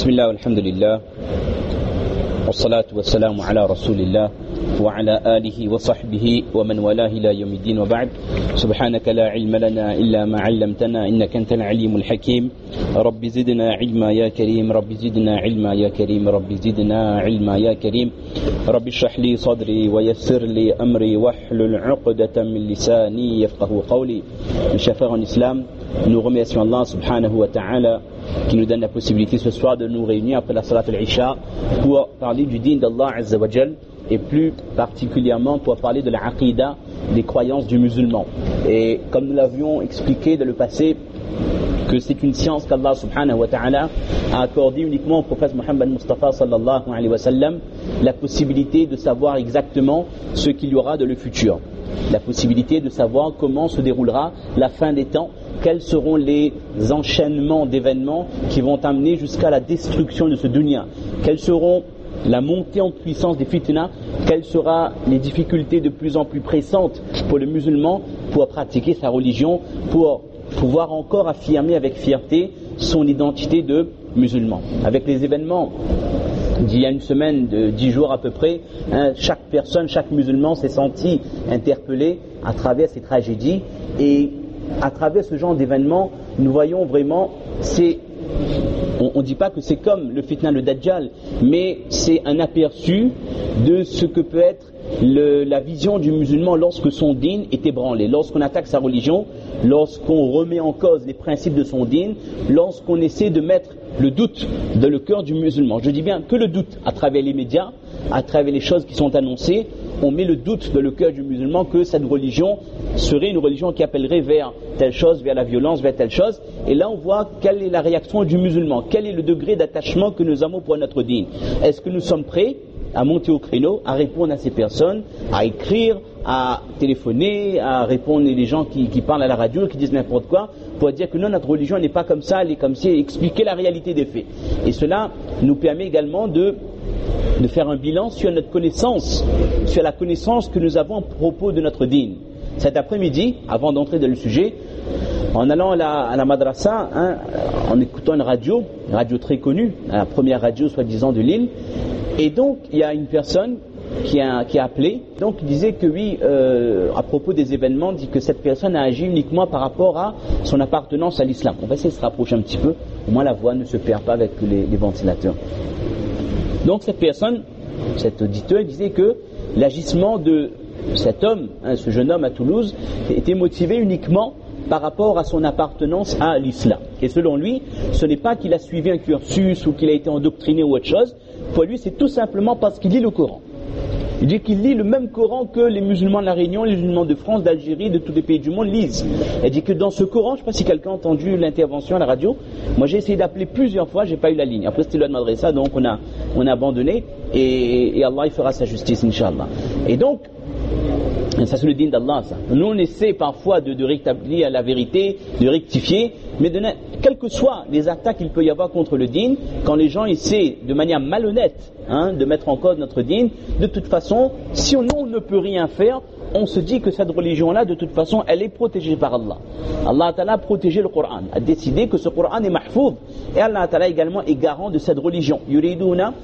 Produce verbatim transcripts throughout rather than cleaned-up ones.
بسم الله والحمد لله والصلاة والسلام على رسول الله وعلى آله وصحبه ومن والاه إلى يوم الدين وبعد. سبحانك لا علم لنا إلا ما علمتنا إنك أنت العليم الحكيم. رب زدنا علما يا كريم، رب زدنا علما يا كريم، رب زدنا علما يا كريم. رب اشرح لي صدري ويسر لي أمري واحلل عقدة من لساني يفقه قولي. Mes chers frères en islam, nous remercions Allah subhanahu wa ta'ala qui nous donne la possibilité ce soir de nous réunir après la salat al-Isha pour parler du din d'Allah Azza wa Jal et plus particulièrement pour parler de la aqidah, des croyances du musulman. Et comme nous l'avions expliqué dans le passé, que c'est une science qu'Allah subhanahu wa ta'ala a accordé uniquement au prophète Muhammad Mustafa sallallahu alayhi wa sallam la possibilité de savoir exactement ce qu'il y aura dans le futur, la possibilité de savoir comment se déroulera la fin des temps, quels seront les enchaînements d'événements qui vont amener jusqu'à la destruction de ce dunya, quelles seront la montée en puissance des fitna, quelles seront les difficultés de plus en plus pressantes pour le musulman pour pratiquer sa religion, pour pouvoir encore affirmer avec fierté son identité de musulman. Avec les événements d'il y a une semaine, de dix jours à peu près, hein, chaque personne, chaque musulman s'est senti interpellé à travers ces tragédies, et à travers ce genre d'événements, nous voyons vraiment, c'est, on ne dit pas que c'est comme le fitna, le dajjal, mais c'est un aperçu de ce que peut être le, la vision du musulman lorsque son din est ébranlé, lorsqu'on attaque sa religion, lorsqu'on remet en cause les principes de son din, lorsqu'on essaie de mettre le doute dans le cœur du musulman. Je dis bien que le doute à travers les médias, à travers les choses qui sont annoncées, on met le doute dans le cœur du musulman que cette religion serait une religion qui appellerait vers telle chose, vers la violence, vers telle chose. Et là on voit quelle est la réaction du musulman, quel est le degré d'attachement que nous avons pour notre din. Est-ce que nous sommes prêts à monter au créneau, à répondre à ces personnes, à écrire, à téléphoner, à répondre aux gens qui, qui parlent à la radio, qui disent n'importe quoi, pour dire que non, notre religion n'est pas comme ça, elle est comme si, expliquer la réalité des faits. Et cela nous permet également de, de faire un bilan sur notre connaissance, sur la connaissance que nous avons à propos de notre din. Cet après-midi, avant d'entrer dans le sujet, en allant à la, à la madrasa, hein, en écoutant une radio, une radio très connue, la première radio soi-disant de l'île, et donc il y a une personne qui a, qui a appelé, donc il disait que oui, euh, à propos des événements, dit que cette personne a agi uniquement par rapport à son appartenance à l'islam. On va essayer de se rapprocher un petit peu, au moins la voix ne se perd pas avec les, les ventilateurs. Donc cette personne, cet auditeur, disait que l'agissement de cet homme, hein, ce jeune homme à Toulouse, était motivé uniquement par rapport à son appartenance à l'islam. Et selon lui, ce n'est pas qu'il a suivi un cursus ou qu'il a été endoctriné ou autre chose. Pour lui, c'est tout simplement parce qu'il lit le Coran. Il dit qu'il lit le même Coran que les musulmans de la Réunion, les musulmans de France, d'Algérie, de tous les pays du monde lisent. Il dit que dans ce Coran, je ne sais pas si quelqu'un a entendu l'intervention à la radio, moi j'ai essayé d'appeler plusieurs fois, j'ai pas eu la ligne. Après c'était le de Madressa, donc on a, on a abandonné, et, et Allah il fera sa justice, Inch'Allah. Et donc, ça c'est le din d'Allah, ça. Nous on essaie parfois de, de rétablir la vérité, de rectifier, mais de, quelles que soient les attaques qu'il peut y avoir contre le din, quand les gens essaient de manière malhonnête hein, de mettre en cause notre din, de toute façon, si on, on ne peut rien faire, on se dit que cette religion-là, de toute façon, elle est protégée par Allah. Allah Ta'ala a protégé le Coran, a décidé que ce Coran est mahfouz, et Allah Ta'ala également est garant de cette religion. Yuriduna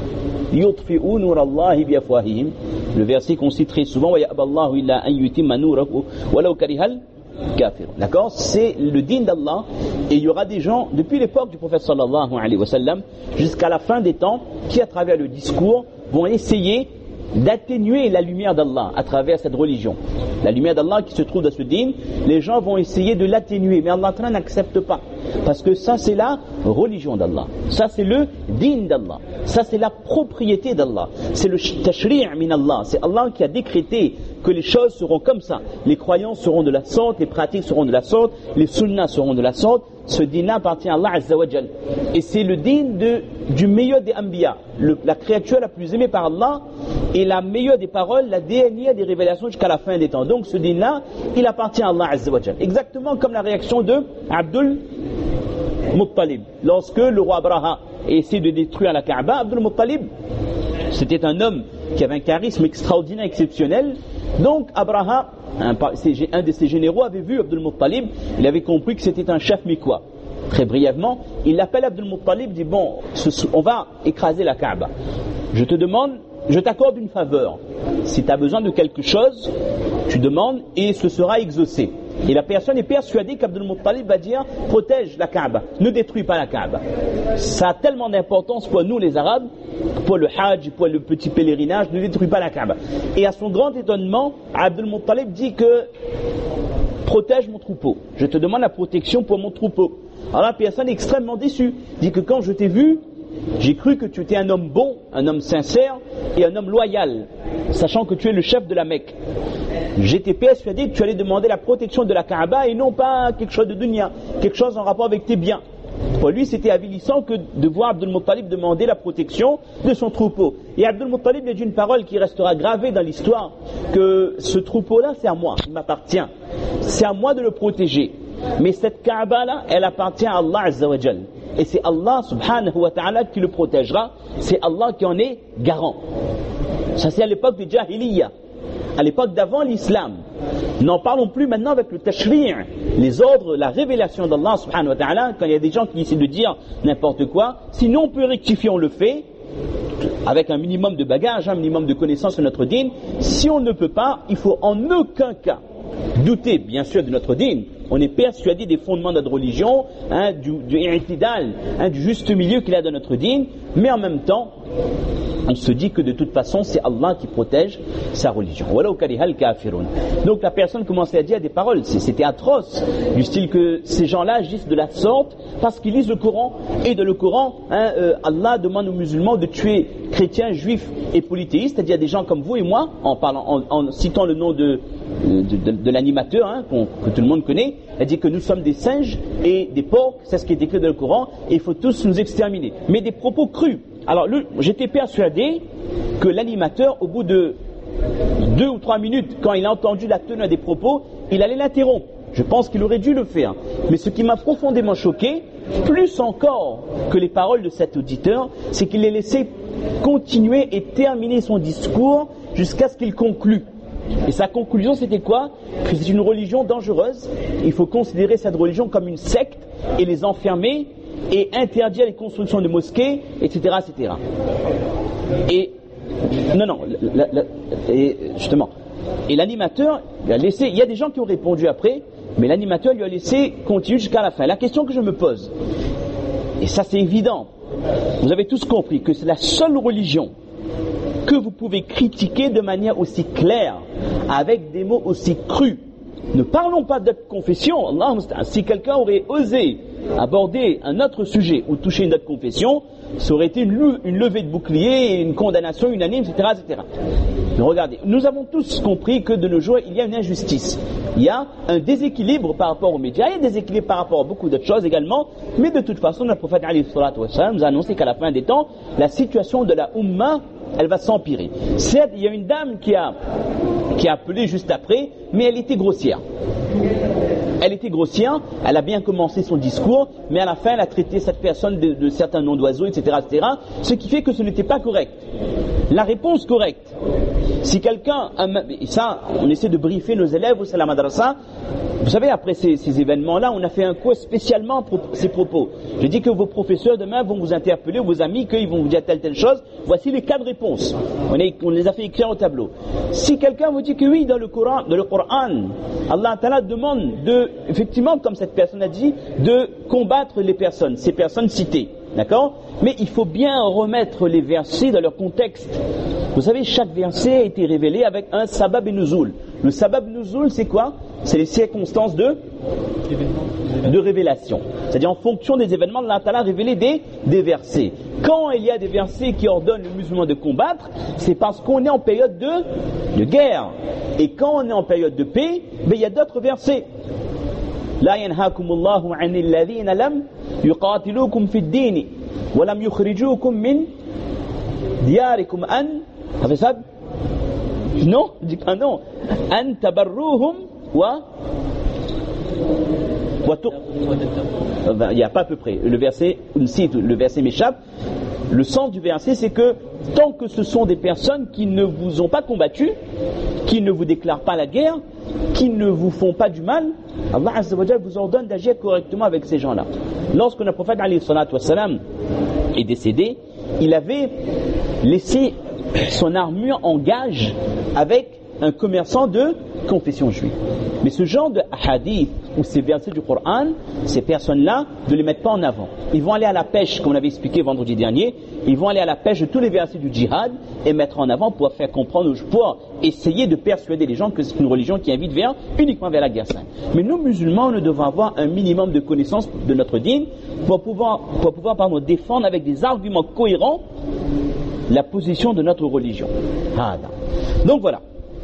yutfi'u nur Allah bi afwahihim. Le verset qu'on cite très souvent, wa ya'ballahu illa an yutimma nurahu walau karihal kafir. D'accord? C'est le din d'Allah, et il y aura des gens depuis l'époque du prophète sallallahu alayhi wa sallam jusqu'à la fin des temps qui, à travers le discours, vont essayer d'atténuer la lumière d'Allah à travers cette religion. La lumière d'Allah qui se trouve dans ce din, les gens vont essayer de l'atténuer, mais Allah n'accepte pas. Parce que ça c'est la religion d'Allah, ça c'est le din d'Allah, ça c'est la propriété d'Allah, c'est le tashri' min Allah, c'est Allah qui a décrété que les choses seront comme ça, les croyances seront de la sorte, les pratiques seront de la sorte, les sunnas seront de la sorte. Ce din-là appartient à Allah Azza wa Jal, et c'est le din de, du meilleur des Anbiya, le, la créature la plus aimée par Allah, et la meilleure des paroles, la dernière des révélations jusqu'à la fin des temps. Donc ce din-là, il appartient à Allah Azza wa Jal, exactement comme la réaction de Abdul Muttalib, lorsque le roi Abraha essaie de détruire la Kaaba. Abdul Muttalib, c'était un homme qui avait un charisme extraordinaire, exceptionnel. Donc un, un de ses généraux avait vu Abdul Muttalib, il avait compris que c'était un chef mécois. très brièvement, il appelle Abdul Muttalib, dit bon, on va écraser la Kaaba. Je te demande, je t'accorde une faveur. Si tu as besoin de quelque chose, tu demandes et ce sera exaucé. Et la personne est persuadée qu'Abdul Muttalib va dire protège la Kaaba, ne détruis pas la Kaaba. Ça a tellement d'importance pour nous les Arabes, pour le Hajj, pour le petit pèlerinage, ne détruis pas la Kaaba. Et à son grand étonnement, Abdul Muttalib dit que protège mon troupeau, je te demande la protection pour mon troupeau. Alors la personne est extrêmement déçue, dit que quand je t'ai vu, j'ai cru que tu étais un homme bon, un homme sincère et un homme loyal, sachant que tu es le chef de la Mecque. J'étais persuadé que tu allais demander la protection de la Kaaba et non pas quelque chose de dunya, quelque chose en rapport avec tes biens. Pour lui, c'était avilissant que de voir Abdul Muttalib demander la protection de son troupeau. Et Abdul Muttalib a dit une parole qui restera gravée dans l'histoire, que ce troupeau-là, c'est à moi, il m'appartient. C'est à moi de le protéger. Mais cette Kaaba-là, elle appartient à Allah Azza wa Jal. Et c'est Allah subhanahu wa ta'ala qui le protégera. C'est Allah qui en est garant. Ça, c'est à l'époque de Jahiliya, à l'époque d'avant l'islam. N'en parlons plus maintenant avec le tashri', les ordres, la révélation d'Allah subhanahu wa ta'ala, quand il y a des gens qui essaient de dire n'importe quoi. Sinon on peut rectifier, on le fait, avec un minimum de bagage, un minimum de connaissances sur notre dîn. Si on ne peut pas, il faut en aucun cas douter, bien sûr, de notre dîn. On est persuadé des fondements de notre religion, hein, du, du i'tidal, hein, du juste milieu qu'il y a dans notre dîn, mais en même temps, on se dit que de toute façon, c'est Allah qui protège sa religion. Donc la personne commençait à dire des paroles, c'était atroce, du style que ces gens-là agissent de la sorte parce qu'ils lisent le Coran, et dans le Coran, hein, euh, Allah demande aux musulmans de tuer chrétiens, juifs et polythéistes, c'est-à-dire des gens comme vous et moi, en, parlant, en, en citant le nom de, de, de, de l'animateur, hein, que tout le monde connaît. Elle dit que nous sommes des singes et des porcs, c'est ce qui est écrit dans le Coran, et il faut tous nous exterminer. Mais des propos crus. Alors, le, j'étais persuadé que l'animateur, au bout de deux ou trois minutes, quand il a entendu la teneur des propos, il allait l'interrompre. Je pense qu'il aurait dû le faire. Mais ce qui m'a profondément choqué, plus encore que les paroles de cet auditeur, c'est qu'il l'a laissé continuer et terminer son discours jusqu'à ce qu'il conclue. Et sa conclusion, c'était quoi? Que c'est une religion dangereuse. Il faut considérer cette religion comme une secte et les enfermer et interdire les constructions de mosquées, et cetera, et cetera. Et non, non, la, la, et justement. Et l'animateur, il a laissé. Il y a des gens qui ont répondu après, mais l'animateur lui a laissé continuer jusqu'à la fin. La question que je me pose, et ça c'est évident, vous avez tous compris que c'est la seule religion que vous pouvez critiquer de manière aussi claire, avec des mots aussi crus. Ne parlons pas d'autres confessions. Allah, si quelqu'un aurait osé aborder un autre sujet ou toucher une autre confession, ça aurait été une, une levée de bouclier, une condamnation unanime, et cetera, et cetera. Mais regardez, nous avons tous compris que de nos jours, il y a une injustice. Il y a un déséquilibre par rapport aux médias, il y a un déséquilibre par rapport à beaucoup d'autres choses également, mais de toute façon, le prophète alayhi salatu wa sallam nous a annoncé qu'à la fin des temps, la situation de la Ummah, elle va s'empirer. Certes, il y a une dame qui a, qui a appelé juste après, mais elle était grossière. Elle était grossière, elle a bien commencé son discours, mais à la fin, elle a traité cette personne de, de certains noms d'oiseaux, et cetera, et cetera, ce qui fait que ce n'était pas correct. La réponse correcte, si quelqu'un, ça, on essaie de briefer nos élèves au Salam Madrasa, vous savez, après ces, ces événements-là, on a fait un cours spécialement pour ces propos. Je dis que vos professeurs demain vont vous interpeller, vos amis, qu'ils vont vous dire telle, telle chose. Voici les quatre réponses. On, est, on les a fait écrire au tableau. Si quelqu'un vous dit que oui, dans le Coran, dans le Coran, Allah Ta'ala demande de, effectivement, comme cette personne a dit, de combattre les personnes, ces personnes citées. D'accord? Mais il faut bien remettre les versets dans leur contexte. Vous savez, chaque verset a été révélé avec un sabab et nuzul. Le sabab nuzul, c'est quoi? C'est les circonstances de, de révélation. C'est-à-dire en fonction des événements, Allah Ta'ala a révélé des, des versets. Quand il y a des versets qui ordonnent le musulman de combattre, c'est parce qu'on est en période de, de guerre. Et quand on est en période de paix, ben, il y a d'autres versets. لا ينهاكم الله عن الذين لم يقاتلوكم في الدين ولم يخرجوكم من دياركم أن حفظت non ah non أن تبروهم و il n'y a pas à peu près le verset le verset m'échappe. Le sens du verset, c'est que tant que ce sont des personnes qui ne vous ont pas combattu, qui ne vous déclarent pas la guerre, qui ne vous font pas du mal, Allah Azza wa Jal vous ordonne d'agir correctement avec ces gens-là. Lorsque le prophète alayhi salatu wassalam est décédé, il avait laissé son armure en gage avec un commerçant de confession juive. Mais ce genre de hadith ou ces versets du Coran, ces personnes-là, ne les mettent pas en avant. Ils vont aller à la pêche, comme on avait expliqué vendredi dernier, ils vont aller à la pêche de tous les versets du djihad et mettre en avant pour faire comprendre, pour essayer de persuader les gens que c'est une religion qui invite vers, uniquement vers la guerre sainte. Mais nous, musulmans, nous devons avoir un minimum de connaissance de notre dîn pour pouvoir, pour pouvoir pardon, défendre avec des arguments cohérents la position de notre religion. Ah, donc voilà.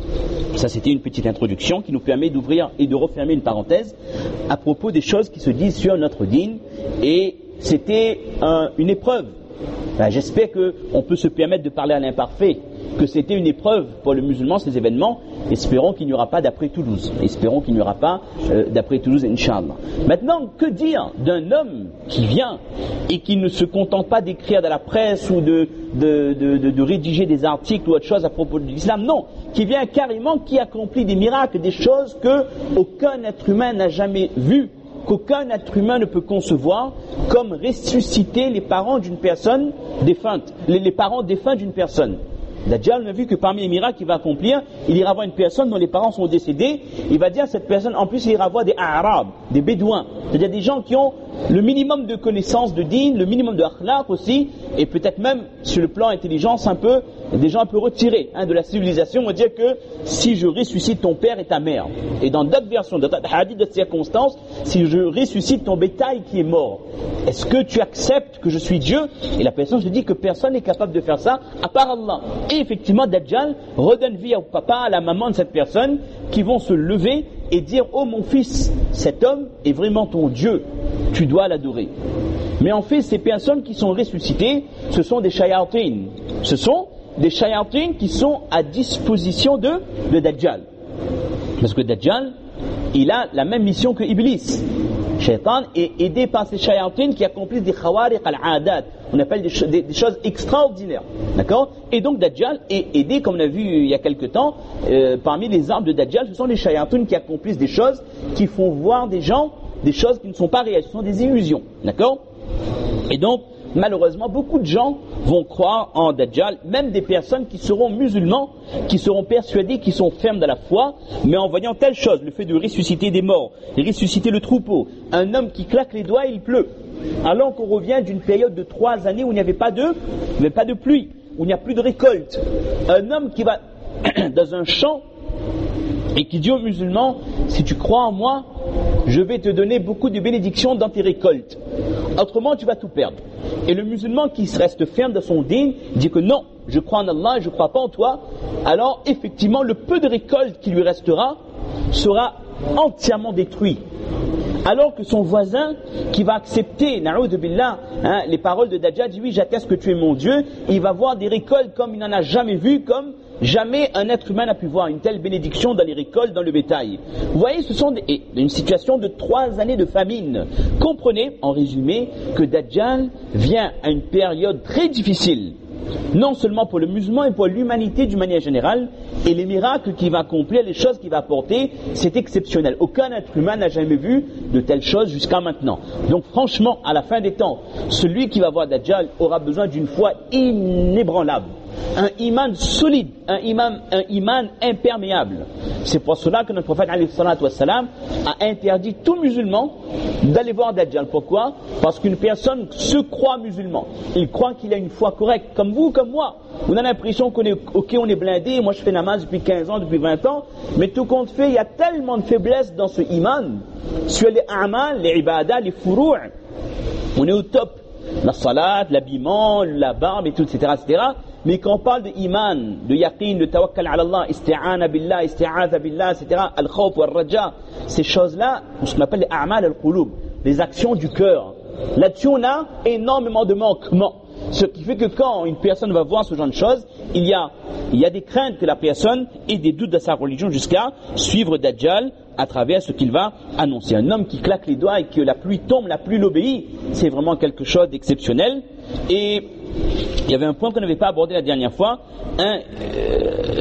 Ça, c'était une petite introduction qui nous permet d'ouvrir et de refermer une parenthèse à propos des choses qui se disent sur notre dîn. Et c'était un, une épreuve. Enfin, j'espère qu'on peut se permettre de parler à l'imparfait, que c'était une épreuve pour le musulman, ces événements. Espérons qu'il n'y aura pas d'après Toulouse. Espérons qu'il n'y aura pas euh, d'après Toulouse, Inch'Allah. Maintenant, que dire d'un homme qui vient et qui ne se contente pas d'écrire dans la presse ou de, de, de, de, de rédiger des articles ou autre chose à propos de l'islam? Non, qui vient carrément, qui accomplit des miracles, des choses que aucun être humain n'a jamais vues, qu'aucun être humain ne peut concevoir, comme ressusciter les parents d'une personne défunte, les, les parents défunts d'une personne. Dajjal n'a vu que parmi les miracles qu'il va accomplir, il ira voir une personne dont les parents sont décédés, il va dire à cette personne, en plus il ira voir des Arabes, des Bédouins, c'est-à-dire des gens qui ont le minimum de connaissances de dîn, le minimum de akhlaq aussi, et peut-être même sur le plan intelligence un peu, des gens un peu retirés hein, de la civilisation, on va dire que si je ressuscite ton père et ta mère, et dans d'autres versions, dans d'autres hadiths, d'autres circonstances, si je ressuscite ton bétail qui est mort, est-ce que tu acceptes que je suis Dieu? Et la personne se dit que personne n'est capable de faire ça à part Allah. Et effectivement, Dajjal redonne vie au papa, à la maman de cette personne, qui vont se lever et dire « Oh mon fils, cet homme est vraiment ton Dieu, tu dois l'adorer. » Mais en fait, ces personnes qui sont ressuscitées, ce sont des shayatin. Ce sont des shayatin qui sont à disposition de, de Dajjal. Parce que Dajjal, il a la même mission que Iblis. Shaitan est aidé par ces shayatin qui accomplissent des khawariq al-adat. On appelle des, cho- des, des choses extraordinaires. D'accord? Et donc Dajjal est aidé, comme on a vu il y a quelque temps, euh, parmi les armes de Dajjal, ce sont les shayatin qui accomplissent des choses qui font voir des gens des choses qui ne sont pas réelles, ce sont des illusions. D'accord? Et donc, malheureusement, beaucoup de gens vont croire en Dajjal, même des personnes qui seront musulmans, qui seront persuadés, qui sont fermes dans la foi, mais en voyant telle chose, le fait de ressusciter des morts, de ressusciter le troupeau, un homme qui claque les doigts, il pleut. Alors qu'on revient d'une période de trois années où il n'y avait pas de, il n'y avait pas de pluie, où il n'y a plus de récolte. Un homme qui va dans un champ et qui dit aux musulmans, si tu crois en moi, je vais te donner beaucoup de bénédictions dans tes récoltes. Autrement, tu vas tout perdre. Et le musulman qui reste ferme dans son dîn dit que non, je crois en Allah, je ne crois pas en toi. Alors, effectivement, le peu de récolte qui lui restera sera entièrement détruit. Alors que son voisin qui va accepter, na'oudhu billah, hein, les paroles de Dajjal, dit oui, j'atteste que tu es mon Dieu, il va voir des récoltes comme il n'en a jamais vu, comme jamais un être humain n'a pu voir une telle bénédiction dans les récoltes, dans le bétail. Vous voyez, ce sont des, et, une situation de trois années de famine. Comprenez, en résumé, que Dajjal vient à une période très difficile, non seulement pour le musulman, mais pour l'humanité d'une manière générale, et les miracles qu'il va accomplir, les choses qu'il va apporter, c'est exceptionnel. Aucun être humain n'a jamais vu de telles choses jusqu'à maintenant. Donc franchement, à la fin des temps, celui qui va voir Dajjal aura besoin d'une foi inébranlable, un iman solide, un iman, un iman imperméable. C'est pour cela que notre prophète alayhi salatu wassalam a interdit tout musulman d'aller voir Dajjal. Pourquoi? Parce qu'une personne se croit musulman, il croit qu'il a une foi correcte, comme vous, comme moi. On a l'impression qu'on est, ok, on est blindé, moi je fais namaz depuis quinze ans, depuis vingt ans, mais tout compte fait, il y a tellement de faiblesses dans ce iman, sur les a'mal, les ibadah, les furu', on est au top. La salat, l'habillement, la barbe, et tout, et cetera, et cetera. Mais quand on parle de iman, de yaqin, de tawakkal ala Allah, isti'ana billah, isti'aza billah, et cetera, al-khawf wa al-raja, ces choses-là, ce qu'on appelle les a'mal al-qulub, les actions du cœur. Là-dessus, on a énormément de manquements. Ce qui fait que quand une personne va voir ce genre de choses, il y a, il y a des craintes que la personne ait des doutes de sa religion jusqu'à suivre Dajjal à travers ce qu'il va annoncer. Un homme qui claque les doigts et que la pluie tombe, la pluie l'obéit, c'est vraiment quelque chose d'exceptionnel. Et il y avait un point qu'on n'avait pas abordé la dernière fois. Hein, euh,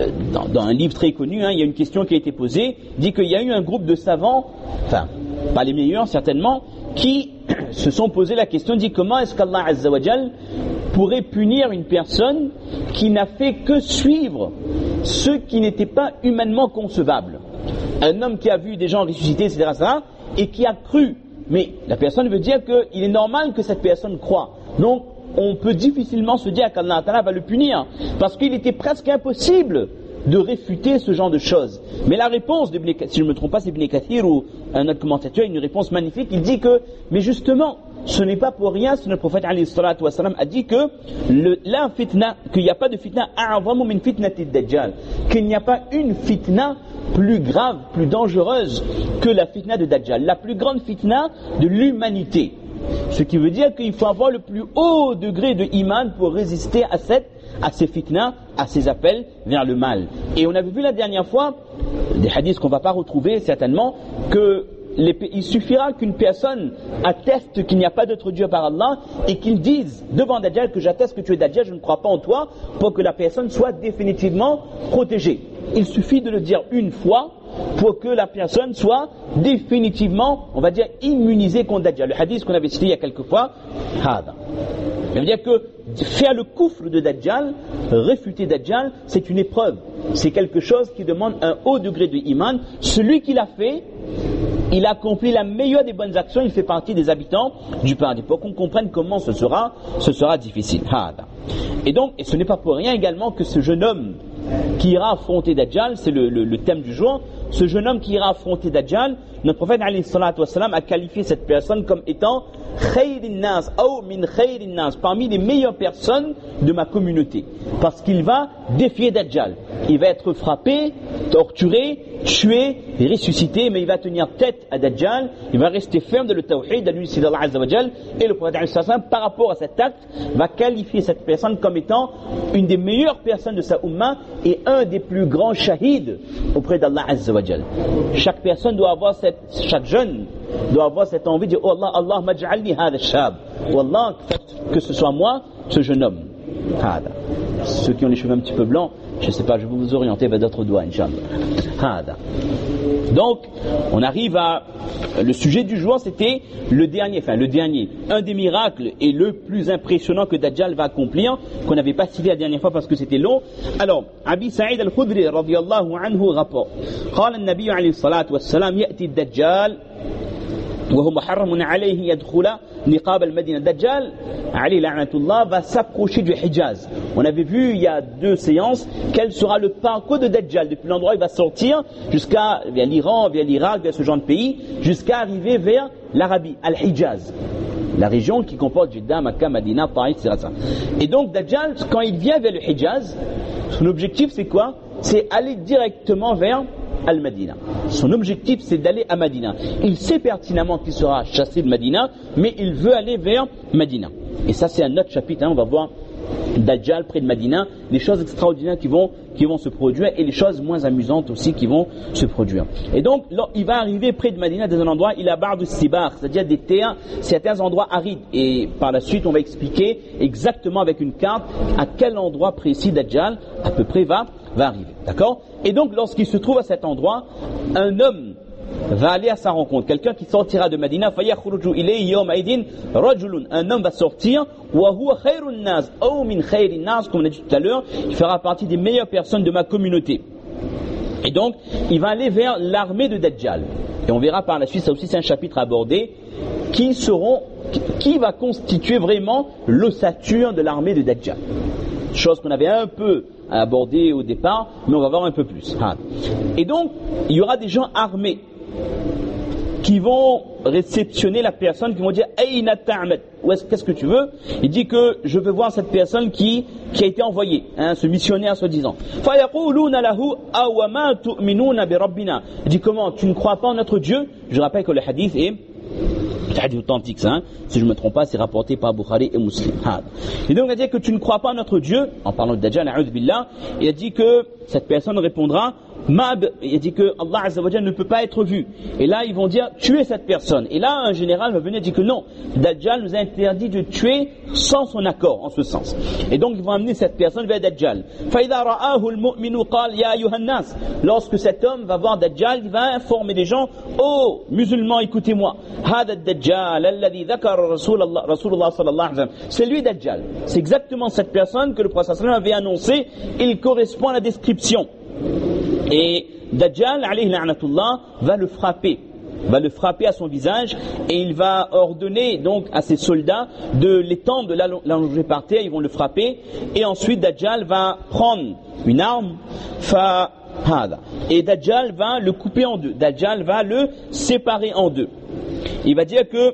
dans, dans un livre très connu, hein, il y a une question qui a été posée, dit qu'il y a eu un groupe de savants, enfin, pas les meilleurs certainement, qui se sont posé la question, dit comment est-ce qu'Allah Azza wa Jal pourrait punir une personne qui n'a fait que suivre ce qui n'était pas humainement concevable. Un homme qui a vu des gens ressuscités, et cetera, et cetera, et qui a cru. Mais la personne veut dire qu'il est normal que cette personne croie. Donc, on peut difficilement se dire qu'Allah Ta'ala va le punir, parce qu'il était presque impossible de réfuter ce genre de choses. Mais la réponse, de, si je ne me trompe pas, c'est Ibn Kathir ou un autre commentateur, une réponse magnifique, il dit que, mais justement, ce n'est pas pour rien, c'est le prophète alayhi salatu wa salam a dit que le, la fitna, qu'il n'y a pas de fitna a'zamu min fitnati ad-dajjal, qu'il n'y a pas une fitna plus grave, plus dangereuse que la fitna de Dajjal, la plus grande fitna de l'humanité. Ce qui veut dire qu'il faut avoir le plus haut degré de iman pour résister à cette, à ces fitnas, à ces appels vers le mal. Et on avait vu la dernière fois, des hadiths qu'on ne va pas retrouver certainement, que les, il suffira qu'une personne atteste qu'il n'y a pas d'autre Dieu par Allah et qu'il dise devant Dajjal que j'atteste que tu es Dajjal, je ne crois pas en toi, pour que la personne soit définitivement protégée. Il suffit de le dire une fois pour que la personne soit définitivement, on va dire, immunisée contre Dajjal. Le hadith qu'on avait cité il y a quelques fois, hada. Ça veut dire que faire le kufr de Dajjal, réfuter Dajjal, c'est une épreuve. C'est quelque chose qui demande un haut degré de iman. Celui qui l'a fait, il a accompli la meilleure des bonnes actions, il fait partie des habitants du paradis. Pour qu'on comprenne comment ce sera, ce sera difficile. Hada. Et donc, et ce n'est pas pour rien également que ce jeune homme qui ira affronter Dajjal, c'est le, le, le thème du jour, ce jeune homme qui ira affronter Dajjal, notre prophète alayhi salatu wassalam a qualifié cette personne comme étant khayrin nas ou min khayrin nas, parmi les meilleures personnes de ma communauté, parce qu'il va défier Dajjal. Il va être frappé, torturé, tué, ressuscité, mais il va tenir tête à Dajjal, il va rester ferme de le tawhid, à l'unicité d'Allah Azza wa Jal, et le prophète alayhi salatu wassalam, par rapport à cet acte, va qualifier cette personne comme étant une des meilleures personnes de sa umma et un des plus grands shahids auprès d'Allah Azza wa Jal. Chaque personne doit avoir cette, chaque jeune doit avoir cette envie de dire oh Allah, Allah maj'alni hada shab. Oh Allah, que ce soit moi, ce jeune homme. Hada. Ceux qui ont les cheveux un petit peu blancs, je ne sais pas, je vais vous orienter vers d'autres doigts, Inch'Allah. Hada. Donc, on arrive à. Le sujet du jour, c'était le dernier, enfin le dernier, un des miracles et le plus impressionnant que Dajjal va accomplir, qu'on n'avait pas cité la dernière fois parce que c'était long. Alors, Abi Sa'id al-Khudri, radiyallahu anhu, rapport. قال النبي عليه الصلاة والسلام يأتي الدجال وهو محرم عليه يدخل نقاب المدينة. Dajjal, عليه لعنة الله, va s'approcher du Hijaz. On avait vu il y a deux séances quel sera le parcours de Dajjal depuis l'endroit où il va sortir jusqu'à vers l'Iran, vers l'Irak, vers ce genre de pays, jusqu'à arriver vers l'Arabie, Al-Hijaz, la région qui comporte Jeddah, Makkah, Medina, Taïf, et cetera. Et donc Dajjal, quand il vient vers le Hijaz, son objectif c'est quoi? C'est aller directement vers Al-Madina. Son objectif c'est d'aller à Madina. Il sait pertinemment qu'il sera chassé de Madina, mais il veut aller vers Madina. Et ça c'est un autre chapitre, hein, on va voir Dajjal près de Madina, les choses extraordinaires qui vont, qui vont se produire et les choses moins amusantes aussi qui vont se produire. Et donc, là, il va arriver près de Madina dans un endroit, il a barre de Sibar, c'est-à-dire des terres, certains endroits arides. Et par la suite, on va expliquer exactement avec une carte à quel endroit précis Dajjal à peu près va, va arriver. D'accord? Et donc, lorsqu'il se trouve à cet endroit, un homme va aller à sa rencontre, quelqu'un qui sortira de Madina, fayakhruju ilayhi yawma idin rajulun, un homme va sortir, wa huwa khairun nas ou min khairin nas, comme on a dit tout à l'heure, il fera partie des meilleures personnes de ma communauté. Et donc, il va aller vers l'armée de Dajjal. Et on verra par la suite, ça aussi c'est un chapitre abordé, qui seront, qui va constituer vraiment l'ossature de l'armée de Dajjal. Chose qu'on avait un peu abordée au départ, mais on va voir un peu plus. Et donc, il y aura des gens armés qui vont réceptionner la personne, qui vont dire Aïna ta'amad, qu'est-ce que tu veux? Il dit que je veux voir cette personne qui, qui a été envoyée, hein, ce missionnaire soi-disant. Fayaquluna lahu awama tu'minuna bi rabbina. Il dit comment? Tu ne crois pas en notre Dieu? Je rappelle que le hadith est hadith authentique, ça, hein. Si je ne me trompe pas, c'est rapporté par Bukhari et Muslim. Et donc, il a dit que tu ne crois pas en notre Dieu, en parlant de Dajjal, a'udhu billah, il a dit que cette personne répondra Mab, il dit que Allah Azza wa Jalla ne peut pas être vu. Et là, ils vont dire tuer cette personne. Et là, un général va venir et dire que non, Dajjal nous a interdit de tuer sans son accord, en ce sens. Et donc, ils vont amener cette personne vers Dajjal. فَإِذَا رَآهُ الْمُؤْمِنُ قَالْ يَا أَيُّهَا النَّاسِ. Lorsque cet homme va voir Dajjal, il va informer les gens, oh, musulmans, écoutez-moi. هَذَا الدَّجَّالَ الَّذِي ذَكَرَ رَسُولُ اللَّهِ رَسُولُ اللَّهِ صَلَّى اللَّهُ عَلَيْهِ وسلم. C'est lui Dajjal. C'est exactement cette personne que le prophète sallallahu alayhi wa sallam avait annoncé. Il correspond à la description. Et Dajjal, alayhi la'natullah, va le frapper, va le frapper à son visage et il va ordonner donc à ses soldats de l'étendre, de l'allonger par terre, ils vont le frapper et ensuite Dajjal va prendre une arme, fa hada, et Dajjal va le couper en deux, Dajjal va le séparer en deux. Il va dire que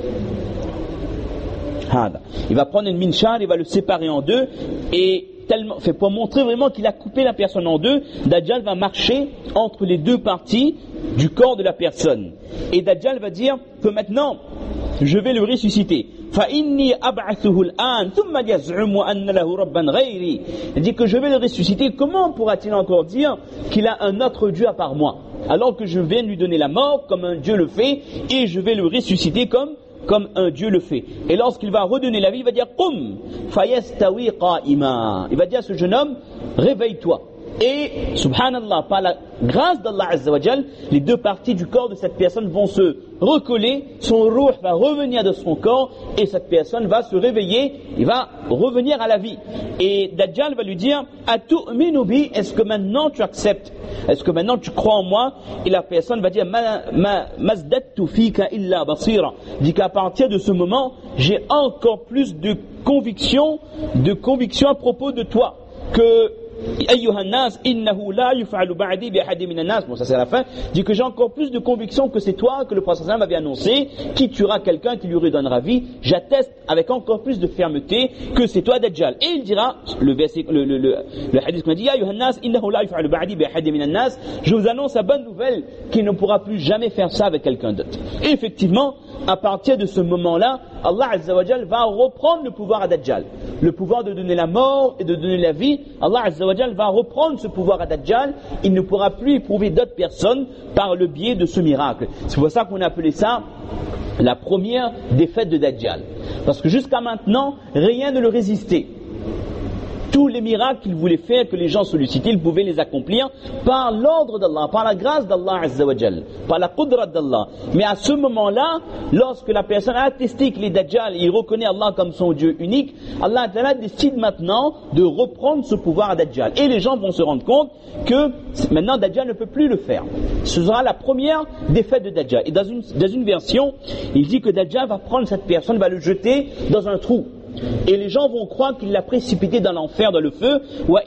hada, il va prendre une minchar, il va le séparer en deux et tellement, fait pour montrer vraiment qu'il a coupé la personne en deux, Dajjal va marcher entre les deux parties du corps de la personne. Et Dajjal va dire que maintenant, je vais le ressusciter. فَإِنِّي أَبْعَثُهُ الْآنَ ثُمَّ يَزْعُمُ أَنَّ لَهُ رَبًّا غَيْرِي. Il dit que je vais le ressusciter. Comment pourra-t-il encore dire qu'il a un autre Dieu à part moi, alors que je viens lui donner la mort comme un Dieu le fait et je vais le ressusciter comme comme un Dieu le fait. Et lorsqu'il va redonner la vie, il va dire Qum fayastawi qa'ima. Il va dire à ce jeune homme, réveille-toi. Et, subhanallah, par la grâce d'Allah Azza wa Jal, les deux parties du corps de cette personne vont se recoller, son ruh va revenir de son corps et cette personne va se réveiller, il va revenir à la vie. Et Dajjal va lui dire Atu'minu bi, est-ce que maintenant tu acceptes? Est-ce que maintenant tu crois en moi? Et la personne va dire Mazdattu fika illa basira. Dit qu'à partir de ce moment, j'ai encore plus de conviction, de conviction à propos de toi que أيها الناس إنه لا يفعل بعدي بأحد من الناس. Bon, ça c'est la fin. Dit que j'ai encore plus de conviction que c'est toi que le prophète sallallahu alayhi wa sallam avait annoncé qui tuera quelqu'un qui lui redonnera vie. J'atteste avec encore plus de fermeté que c'est toi Dajjal. Et il dira le verset, le, le, le, le hadith qu'on a dit يا أيها الناس إنه لا يفعل بعدي بأحد من الناس. Je vous annonce la bonne nouvelle qu'il ne pourra plus jamais faire ça avec quelqu'un d'autre. Et effectivement, à partir de ce moment-là, Allah Azza wa Jal va reprendre le pouvoir à Dajjal. Le pouvoir de donner la mort et de donner la vie. Allah Azza wa Jal va reprendre ce pouvoir à Dajjal. Il ne pourra plus éprouver d'autres personnes par le biais de ce miracle. C'est pour ça qu'on a appelé ça la première défaite de Dajjal. Parce que jusqu'à maintenant, rien ne le résistait. Tous les miracles qu'il voulait faire, que les gens sollicitaient, il pouvait les accomplir par l'ordre d'Allah, par la grâce d'Allah Azza wa Jal, par la qudrat d'Allah. Mais à ce moment-là, lorsque la personne a attesté qu'il est Dajjal, il reconnaît Allah comme son Dieu unique, Allah Ta'ala décide maintenant de reprendre ce pouvoir à Dajjal. Et les gens vont se rendre compte que maintenant Dajjal ne peut plus le faire. Ce sera la première défaite de Dajjal. Et dans une, dans une version, il dit que Dajjal va prendre cette personne, va le jeter dans un trou. Et les gens vont croire qu'il l'a précipité dans l'enfer, dans le feu,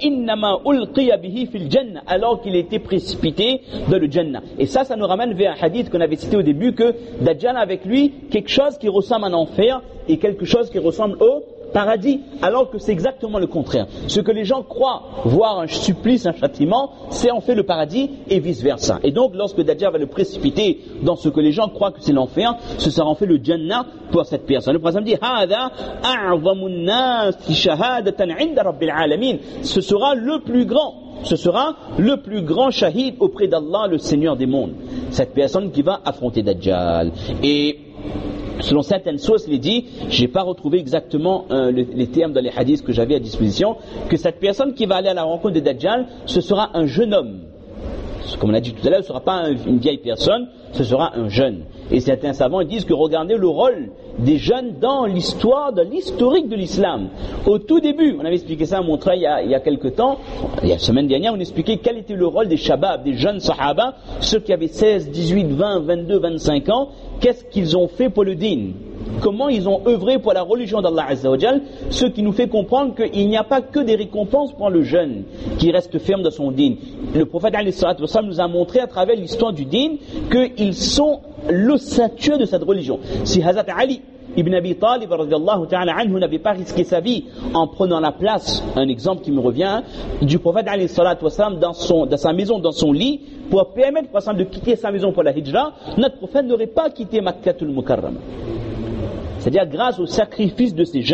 alors qu'il était précipité dans le Jannah. Et ça, ça nous ramène vers un hadith qu'on avait cité au début, que Dajjal a avec lui quelque chose qui ressemble à un enfer et quelque chose qui ressemble au paradis, alors que c'est exactement le contraire. Ce que les gens croient voir un supplice, un châtiment, c'est en fait le paradis et vice versa. Et donc lorsque Dajjal va le précipiter dans ce que les gens croient que c'est l'enfer, ce sera en fait le Jannah pour cette personne. Le prophète dit Hada a'zamun nas shahadatan 'inda rabbil alamin. Ce sera le plus grand. Ce sera le plus grand shahid auprès d'Allah, le Seigneur des mondes. Cette personne qui va affronter Dajjal. Et selon certaines sources, il est dit, je n'ai pas retrouvé exactement euh, les, les termes dans les hadiths que j'avais à disposition, que cette personne qui va aller à la rencontre de Dajjal, ce sera un jeune homme. Comme on a dit tout à l'heure, ce ne sera pas un, une vieille personne, ce sera un jeune. Et certains savants ils disent que regardez le rôle des jeunes dans l'histoire, dans l'historique de l'islam. Au tout début, on avait expliqué ça à Montreuil il y a, il y a quelques temps, il y a la semaine dernière, on expliquait quel était le rôle des shabab, des jeunes sahaba, ceux qui avaient seize, dix-huit, vingt, vingt-deux, vingt-cinq ans, qu'est-ce qu'ils ont fait pour le din? Comment ils ont œuvré pour la religion d'Allah Azza wa Jal, ce qui nous fait comprendre qu'il n'y a pas que des récompenses pour le jeune qui reste ferme dans son din. Le prophète alayhi salatu wa sallam nous a montré à travers l'histoire du din qu'ils sont l'ossature de cette religion. Si Hazrat Ali Ibn Abi Talib radiyallahu ta'ala anhu n'avait pas risqué sa vie en prenant la place, un exemple qui me revient, du prophète alayhi salatu wa sallam dans, son, dans sa maison, dans son lit, pour permettre au prophète de quitter sa maison pour la hijra, notre prophète n'aurait pas quitté Makkatul Mukarram. C'est-à-dire grâce au sacrifice de ces jeunes,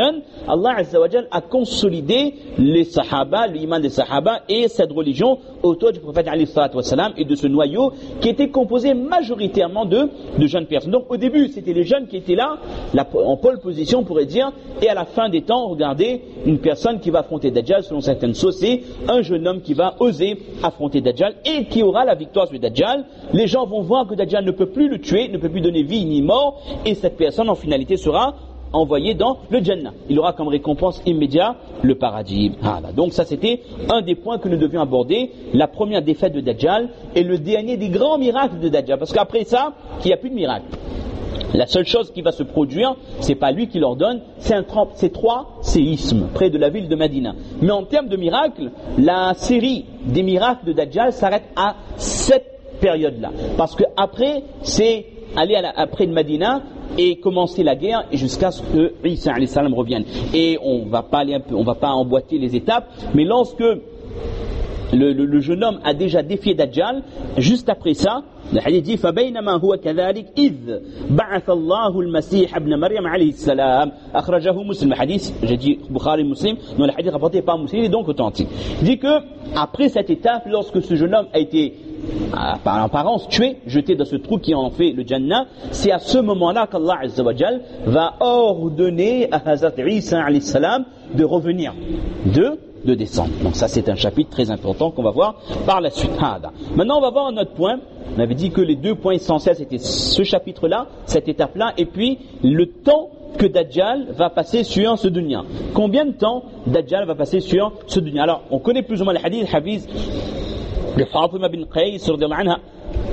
Allah Azza wa Jal a consolidé les Sahaba, l'imam des Sahaba et cette religion autour du prophète alayhi salatu wassalam et de ce noyau qui était composé majoritairement de, de jeunes personnes. Donc au début, c'était les jeunes qui étaient là, la, en pole position, on pourrait dire, et à la fin des temps, regardez, une personne qui va affronter Dajjal, selon certaines sources, c'est un jeune homme qui va oser affronter Dajjal et qui aura la victoire sur Dajjal. Les gens vont voir que Dajjal ne peut plus le tuer, ne peut plus donner vie ni mort, et cette personne en finalité sera envoyé dans le Jannah. Il aura comme récompense immédiate le paradis. Voilà. Donc ça c'était un des points que nous devions aborder, la première défaite de Dajjal et le dernier des grands miracles de Dajjal. Parce qu'après ça, il n'y a plus de miracle. La seule chose qui va se produire, c'est pas lui qui l'ordonne, c'est un trempe, c'est trois séismes près de la ville de Médina. Mais en termes de miracles, la série des miracles de Dajjal s'arrête à cette période-là. Parce que après, c'est aller à la, après de Médina et commencer la guerre jusqu'à ce que Isa alayhi salam revienne. Et on va pas aller un peu, on va pas emboîter les étapes, mais lorsque le, le, le jeune homme a déjà défié Dajjal, juste après ça, le hadith dit فبينما هو كذلك إذ بعث الله المسيح ابن مريم عليه السلام أخرجه مسلم. Hadith, j'ai dit Bukhari Muslim, non, le hadith rapporté par Muslim est donc authentique. Il dit que après cette étape, lorsque ce jeune homme a été par apparence tué, jeté dans ce trou qui en fait le Jannah, c'est à ce moment-là qu'Allah Azza wa Jal va ordonner à Hazrat Isa alayhi salam de revenir, de de descendre. Donc ça c'est un chapitre très important qu'on va voir par la suite. Maintenant on va voir un autre point. On avait dit que les deux points essentiels c'était ce chapitre-là, cette étape-là, et puis le temps que Dajjal va passer sur ce dunya. Combien de temps Dajjal va passer sur ce dunya? Alors on connaît plus ou moins le hadith, le hadith de Fatima bin Qais radhiyallahu anha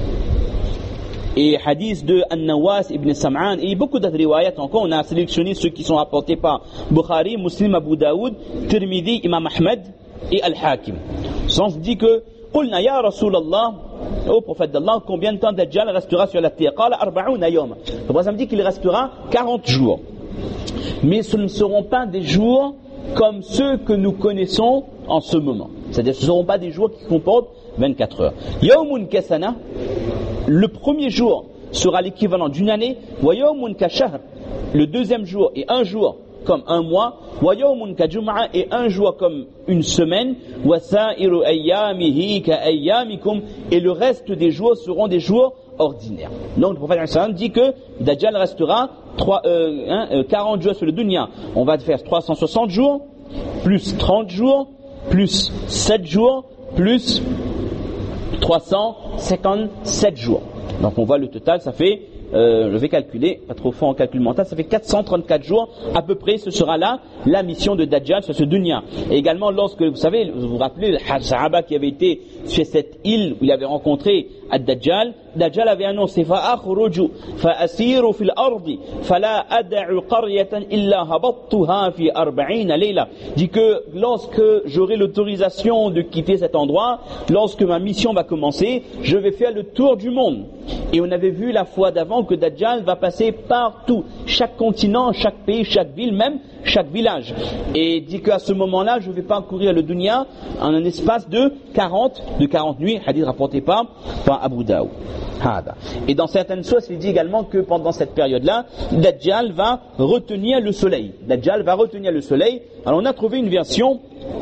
et hadith de An-Nawas ibn Sam'an et beaucoup d'autres riwayats encore. On a sélectionné ceux qui sont rapportés par Bukhari, Muslim, Abu Daoud, Tirmidhi, Imam Ahmed et Al-Hakim. Sens dit que قلنا يا رسول الله, au prophète d'Allah, combien de temps Dajjal restera sur la terre? قال أربعون يوما. Le prophète dit qu'il restera quarante jours. Mais ce ne seront pas des jours comme ceux que nous connaissons en ce moment. C'est-à-dire ce ne seront pas des jours qui comportent vingt-quatre heures. Yawmun kasana, le premier jour sera l'équivalent d'une année. Wa yawmun kashahr, le deuxième jour et un jour comme un mois. Wa yawmun kajum'a, et un jour comme une semaine. Wa sa'iru ayyamihi ka ayyamikum, et le reste des jours seront des jours ordinaires. Donc le prophète sallallahu alayhi wa sallam dit que Dajjal restera trois, euh, hein, euh, quarante jours sur le dunya. On va faire trois cent soixante jours plus trente jours plus sept jours plus trois cent cinquante-sept jours. Donc on voit le total, ça fait, euh, je vais calculer, pas trop fort en calcul mental, ça fait quatre cent trente-quatre jours à peu près. Ce sera là la mission de Dajjal sur ce dunya. Et également lorsque, vous savez, vous vous rappelez le Sahaba qui avait été sur cette île où il avait rencontré Ad-Dajjal, Dajjal avait annoncé فَأَخْرُجُ فَأَسِيرُ فِي الْأَرْضِ فَلَا أَدَعُ قَرْيَةً إِلَّا هَبَطْتُهَا فِي أَرْبَعِينَ لَيْلَةً. Dit que lorsque j'aurai l'autorisation de quitter cet endroit, lorsque ma mission va commencer, je vais faire le tour du monde. Et on avait vu la fois d'avant que Dajjal va passer partout, chaque continent, chaque pays, chaque ville, même chaque village. Et dit qu'à ce moment-là, je vais parcourir le dunya en un espace de quarante, de quarante nuits, hadith rapporté par, par Abu Daoud. Et dans certaines sources, il dit également que pendant cette période-là, Dajjal va retenir le soleil. Dajjal va retenir le soleil. Alors on a trouvé une version,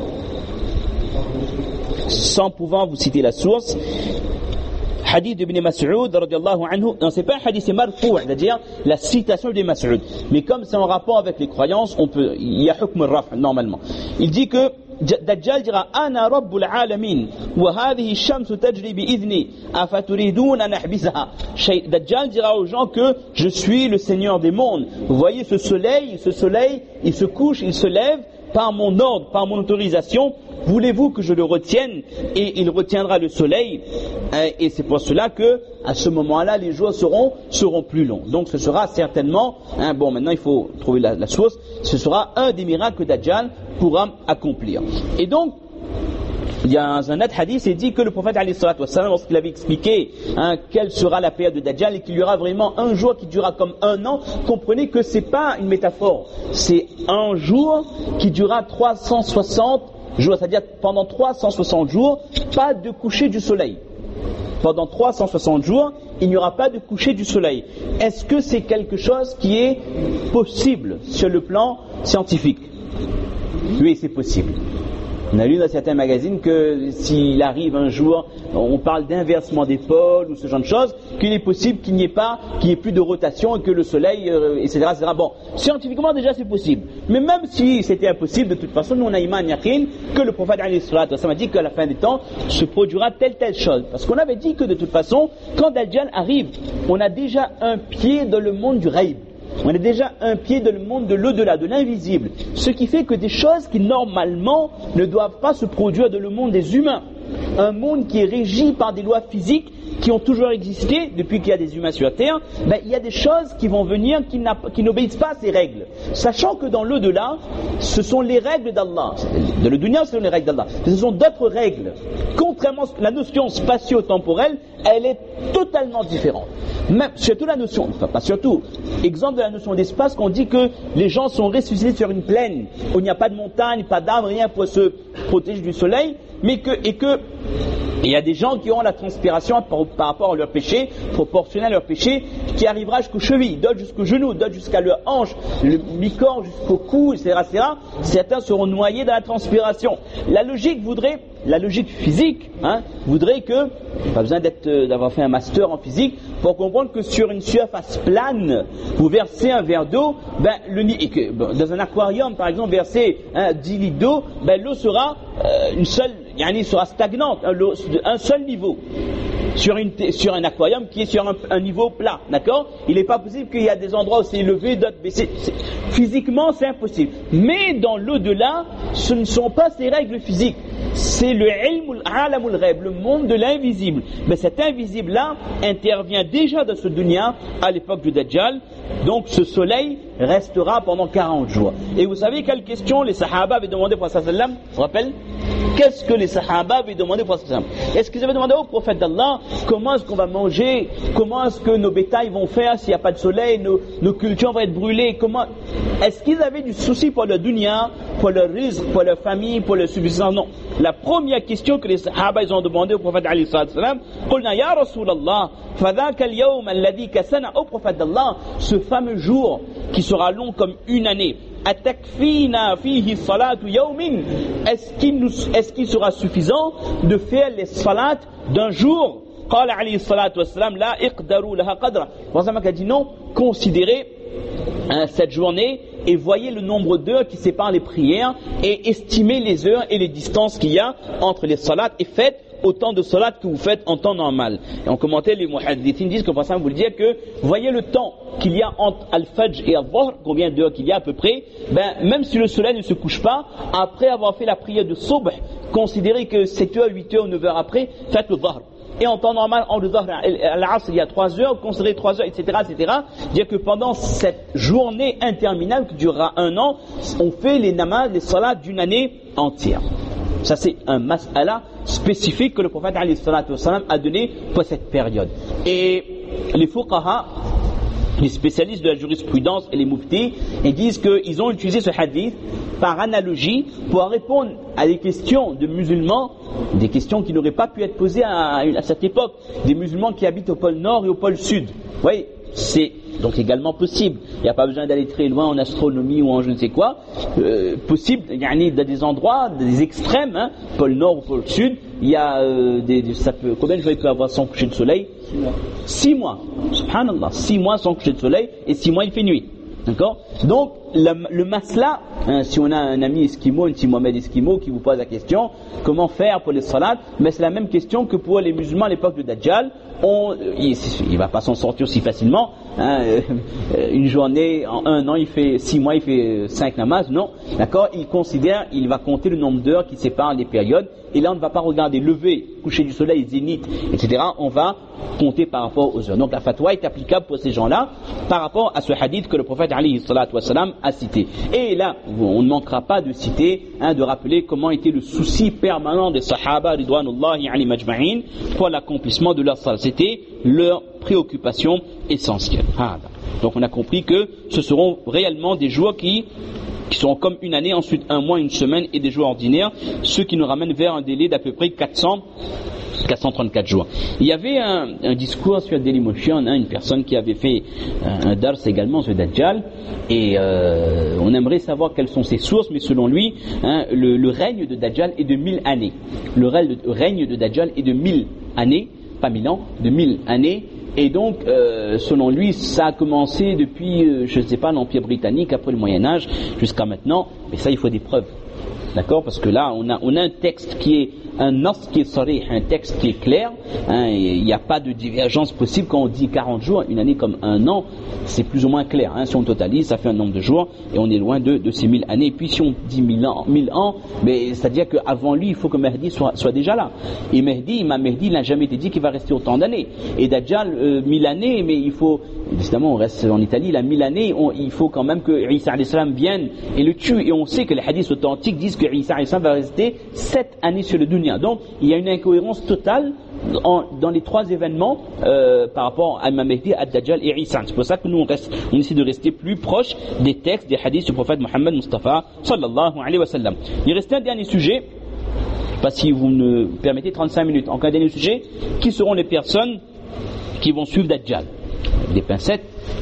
sans pouvoir vous citer la source, hadith d'Ibn Mas'ud radiyallahu anhu. Non, c'est pas un hadith, c'est marfou', c'est-à-dire la citation d'Ibn Mas'ud. Mais comme c'est en rapport avec les croyances, on peut, il y a hukm al-raf' normalement. Il dit que Dajjal dira Ana Rabbul Alamin wa hadhihi shamsu tajri bi idhni afaturidun an ahbisaha. Dajjal dira aux gens que je suis le Seigneur des mondes. Vous voyez ce soleil, ce soleil, il se couche, il se lève par mon ordre, par mon autorisation. Voulez-vous que je le retienne? Et il retiendra le soleil. Et c'est pour cela que à ce moment-là, les jours seront seront plus longs. Donc ce sera certainement, hein, bon maintenant il faut trouver la, la source, ce sera un des miracles que Dajjal pourra accomplir. Et donc, il y a un, un autre hadith, il dit que le prophète alayhi salatu wassalam, lorsqu'il avait expliqué hein, quelle sera la période de Dajjal et qu'il y aura vraiment un jour qui durera comme un an, comprenez que c'est pas une métaphore, c'est un jour qui durera trois cent soixante jours, c'est-à-dire pendant trois cent soixante jours, pas de coucher du soleil. Pendant trois cent soixante jours, il n'y aura pas de coucher du soleil. Est-ce que c'est quelque chose qui est possible sur le plan scientifique? Oui, c'est possible. On a lu dans certains magazines que s'il arrive un jour, on parle d'inversement des pôles ou ce genre de choses, qu'il est possible qu'il n'y ait pas, qu'il n'y ait plus de rotation et que le soleil, euh, et cetera, et cetera. Bon, scientifiquement déjà c'est possible. Mais même si c'était impossible, de toute façon, nous on a iman yaqin que le prophète alayhi salatu wa sallam a dit qu'à la fin des temps se produira telle telle chose. Parce qu'on avait dit que de toute façon, quand Dajjal arrive, on a déjà un pied dans le monde du ghaib. On a déjà un pied dans le monde de l'au-delà, de l'invisible. Ce qui fait que des choses qui normalement ne doivent pas se produire dans le monde des humains, un monde qui est régi par des lois physiques qui ont toujours existé depuis qu'il y a des humains sur la terre, ben, il y a des choses qui vont venir qui, qui n'obéissent pas à ces règles. Sachant que dans l'au-delà, ce sont les règles d'Allah. Dans le dunya, ce sont les règles d'Allah. Ce sont d'autres règles. Contrairement à la notion spatio-temporelle, elle est totalement différente. Même, surtout la notion, enfin pas surtout, exemple de la notion d'espace, qu'on dit que les gens sont ressuscités sur une plaine, où il n'y a pas de montagne, pas d'arbre, rien pour se protéger du soleil, mais que, et que, il y a des gens qui ont la transpiration par, par rapport à leur péché, proportionnelle à leur péché, qui arrivera jusqu'aux chevilles, d'autres jusqu'aux genoux, d'autres jusqu'à leur hanche, le mi-corps jusqu'au cou, et cetera, et cetera. Certains seront noyés dans la transpiration. La logique voudrait, la logique physique, hein, voudrait que, pas besoin d'être, d'avoir fait un master en physique, pour comprendre que sur une surface plane, vous versez un verre d'eau, ben, le, et que, dans un aquarium, par exemple, verser hein, dix litres d'eau, ben, l'eau sera euh, une seule, yani, sera stagnante, un, un seul niveau. Sur, une, sur un aquarium qui est sur un, un niveau plat, d'accord? Il n'est pas possible qu'il y a des endroits où c'est élevé, d'autres baissé. Physiquement, c'est impossible. Mais dans l'au-delà, ce ne sont pas ces règles physiques. C'est le ilm al-alamul ghaib, le monde de l'invisible. Mais cet invisible-là intervient déjà dans ce dunya à l'époque du Dajjal. Donc ce soleil restera pendant quarante jours. Et vous savez quelle question les Sahaba avaient demandé au prophète sallallahu alayhi wa sallam? Vous vous rappelez? Qu'est-ce que les Sahaba avaient demandé au prophète sallallahu alayhi wa sallam? Est-ce qu'ils avaient demandé au prophète d'Allah comment est-ce qu'on va manger? Comment est-ce que nos bétails vont faire s'il n'y a pas de soleil? Nos, nos cultures vont être brûlées? Comment? Est-ce qu'ils avaient du souci pour le dunya, pour leur rizq, pour leur famille, pour leur subsistance? Non. La première question que les Sahaba ils ont demandé au prophète alayhi sallam, قلنا يا رسول الله فذاك اليوم الذي كسنا au prophète d'Allah, ce fameux jour qui sera long comme une année. أتكفينا فيه صلاة يوم? Est-ce qu'il nous, est-ce qu'il sera suffisant de faire les salats d'un jour? قال عليه الصلاة والسلام لا اقدروا لها قدرا. Prophète a dit non, considérez hein, cette journée et voyez le nombre d'heures qui séparent les prières et estimez les heures et les distances qu'il y a entre les salats et faites autant de salat que vous faites en temps normal. Et en commentaire, les muhaddithin disent que pour ça, vous le dire que voyez le temps qu'il y a entre Al-Fajr et Al-Dhahr, combien d'heures qu'il y a à peu près, ben, même si le soleil ne se couche pas, après avoir fait la prière de Subh, considérez que sept heures, huit heures, neuf heures après, faites le Dhahr. Et en temps normal, en le Dhahr, à l'Asr, il y a trois heures, considérez trois heures, et cetera, et cetera. Dire que pendant cette journée interminable qui durera un an, on fait les namaz, les salats d'une année entière. Ça c'est un mas'ala spécifique que le prophète alayhi salatu wa salam a donné pour cette période. Et les fuqaha, les spécialistes de la jurisprudence et les muftis, ils disent qu'ils ont utilisé ce hadith par analogie pour répondre à des questions de musulmans, des questions qui n'auraient pas pu être posées à, à cette époque, des musulmans qui habitent au pôle nord et au pôle sud. Vous voyez, c'est donc également possible. Il n'y a pas besoin d'aller très loin en astronomie ou en je ne sais quoi. Euh, possible, il y a des endroits, des extrêmes, hein, pôle nord ou pôle sud, il y a euh, des, des, ça peut, combien de jours il peut avoir sans coucher de soleil? Six mois. Six mois. Subhanallah. Six mois sans coucher de soleil et six mois il fait nuit. D'accord? Donc, le, le masla, hein, si on a un ami esquimau, un petit Mohamed esquimau qui vous pose la question, comment faire pour les salats? Mais c'est la même question que pour les musulmans à l'époque de Dajjal. On, il ne va pas s'en sortir si facilement. Hein, euh, une journée, en un an, il fait six mois, il fait cinq namazes. Non, d'accord. Il considère, il va compter le nombre d'heures qui séparent les périodes. Et là, on ne va pas regarder lever, coucher du soleil, zénith, et cetera. On va compter par rapport aux heures. Donc la fatwa est applicable pour ces gens-là par rapport à ce hadith que le prophète alayhi salatu wa salam a cité. Et là, on ne manquera pas de citer, hein, de rappeler comment était le souci permanent des sahaba ridwanullahi alayhim ajma'in pour l'accomplissement de leur salat. C'était leur préoccupation essentielle. Ah, donc on a compris que ce seront réellement des jours qui qui seront comme une année, ensuite un mois, une semaine et des jours ordinaires, ce qui nous ramène vers un délai d'à peu près quatre cents quatre cent trente-quatre jours. Il y avait un, un discours sur Dailymotion, hein, une personne qui avait fait un, un dars également sur Dajjal, et euh, on aimerait savoir quelles sont ses sources, mais selon lui, hein, le, le règne de Dajjal est de mille années. Le règne de Dajjal est de mille années, pas mille ans, de mille années. Et donc, euh, selon lui, ça a commencé depuis, euh, je ne sais pas, l'Empire britannique, après le Moyen-Âge, jusqu'à maintenant. Mais ça, il faut des preuves. D'accord? Parce que là, on a, on a un texte qui est un nas qui est sarih, un texte qui est clair. Hein, il n'y a pas de divergence possible quand on dit quarante jours, une année comme un an, c'est plus ou moins clair. Hein, si on totalise, ça fait un nombre de jours et on est loin de, de ces mille années. Et puis si on dit mille ans, mille ans, mais c'est-à-dire qu'avant lui, il faut que Mahdi soit, soit déjà là. Et Mahdi, Imam Mahdi, il n'a jamais été dit qu'il va rester autant d'années. Et Dajjal, euh, mille années, mais il faut, évidemment, on reste en Italie, il a mille années, on, il faut quand même que Isa alayhi salam vienne et le tue. Et on sait que les hadiths authentiques disent que Isa alayhi salam va rester sept années sur le dunya. Donc, il y a une incohérence totale en, dans les trois événements euh, par rapport à Imam Mahdi, à Dajjal et Isa. C'est pour ça que nous, on, reste, on essaie de rester plus proche des textes, des hadiths du prophète Mohammed Mustafa sallallahu alayhi wa sallam. Il reste un dernier sujet, pas si vous me permettez trente-cinq minutes, encore un dernier sujet, qui seront les personnes qui vont suivre Dajjal? Des pincettes.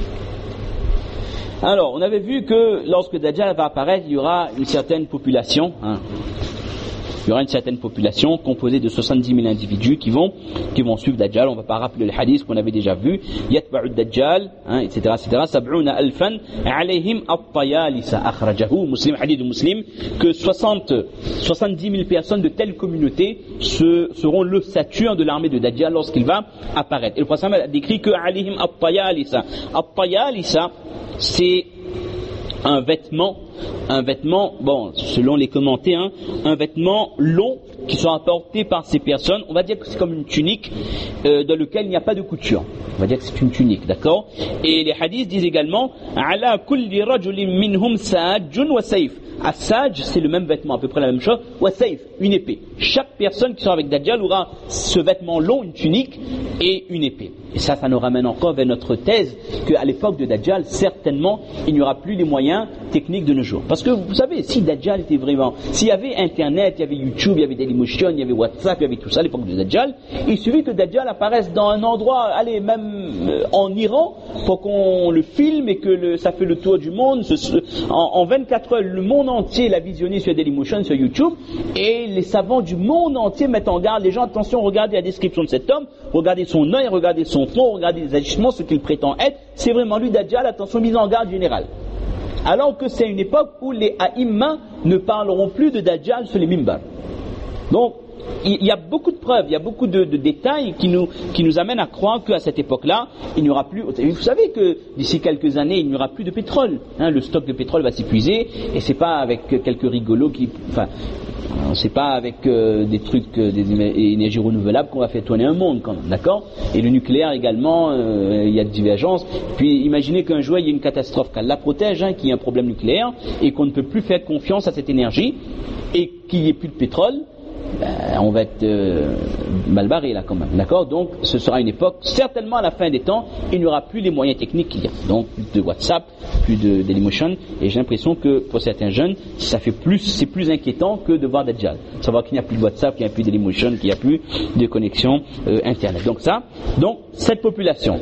Alors, on avait vu que lorsque Dajjal va apparaître, il y aura une certaine population, hein, il y aura une certaine population composée de soixante-dix mille individus qui vont, qui vont suivre Dajjal. On ne va pas rappeler le hadith qu'on avait déjà vu. Yatba'u Dajjal, hein, et cetera, et cetera. Sab'una alfan alayhim at-tayalisa akhrajahu. Muslim, hadith de Muslim, que soixante, soixante-dix mille personnes de telle communauté se, seront le saturne de l'armée de Dajjal lorsqu'il va apparaître. Et le prophète a décrit que alayhim at-tayalisa. At-tayalisa, c'est un vêtement, un vêtement, bon, selon les commentaires, hein, un vêtement long qui sera porté par ces personnes. On va dire que c'est comme une tunique euh, dans laquelle il n'y a pas de couture. On va dire que c'est une tunique, d'accord? Et les hadiths disent également ala kulli rajulin minhum sajun wa sayf. As-saj, c'est le même vêtement, à peu près la même chose. Wa sayf, une épée. Chaque personne qui sera avec Dajjal aura ce vêtement long, une tunique et une épée. Et ça, ça nous ramène encore vers notre thèse qu'à l'époque de Dajjal, certainement, il n'y aura plus les moyens techniques de nos jours. Parce que vous savez, si Dajjal était vraiment, s'il y avait Internet, il y avait YouTube, il y avait Dailymotion, il y avait WhatsApp, il y avait tout ça à l'époque de Dajjal, il suffit que Dajjal apparaisse dans un endroit, allez, même euh, en Iran, pour qu'on le filme et que le, ça fait le tour du monde. Ce, ce, en, en vingt-quatre heures, le monde entier l'a visionné sur Dailymotion, sur YouTube, et les savants du monde entier mettent en garde les gens. Attention, regardez la description de cet homme, regardez son œil, regardez son front, regardez les agissements, ce qu'il prétend être. C'est vraiment lui, Dajjal. Attention, mise en garde générale. Alors que c'est une époque où les aïmmas ne parleront plus de Dajjal sur les mimbars. Donc, il y a beaucoup de preuves, il y a beaucoup de, de détails qui nous, qui nous amènent à croire qu'à cette époque-là, il n'y aura plus. Vous savez que d'ici quelques années, il n'y aura plus de pétrole. Hein, le stock de pétrole va s'épuiser, et c'est pas avec quelques rigolos qui, enfin, c'est pas avec euh, des trucs, euh, des énergies renouvelables qu'on va faire tourner un monde, quand même, d'accord? Et le nucléaire également, euh, il y a de divergences. Puis imaginez qu'un jour il y ait une catastrophe, qu'elle la protège, hein, qu'il y ait un problème nucléaire et qu'on ne peut plus faire confiance à cette énergie et qu'il n'y ait plus de pétrole. Ben, on va être euh, mal barré là quand même, d'accord? Donc ce sera une époque, certainement à la fin des temps, il n'y aura plus les moyens techniques qu'il y a. Donc plus de WhatsApp, plus de Dailymotion, et j'ai l'impression que pour certains jeunes, ça fait plus, c'est plus inquiétant que de voir Dajjal. Savoir qu'il n'y a plus de WhatsApp, qu'il n'y a plus de Dailymotion, qu'il n'y a plus de connexion euh, internet. Donc ça, donc cette population.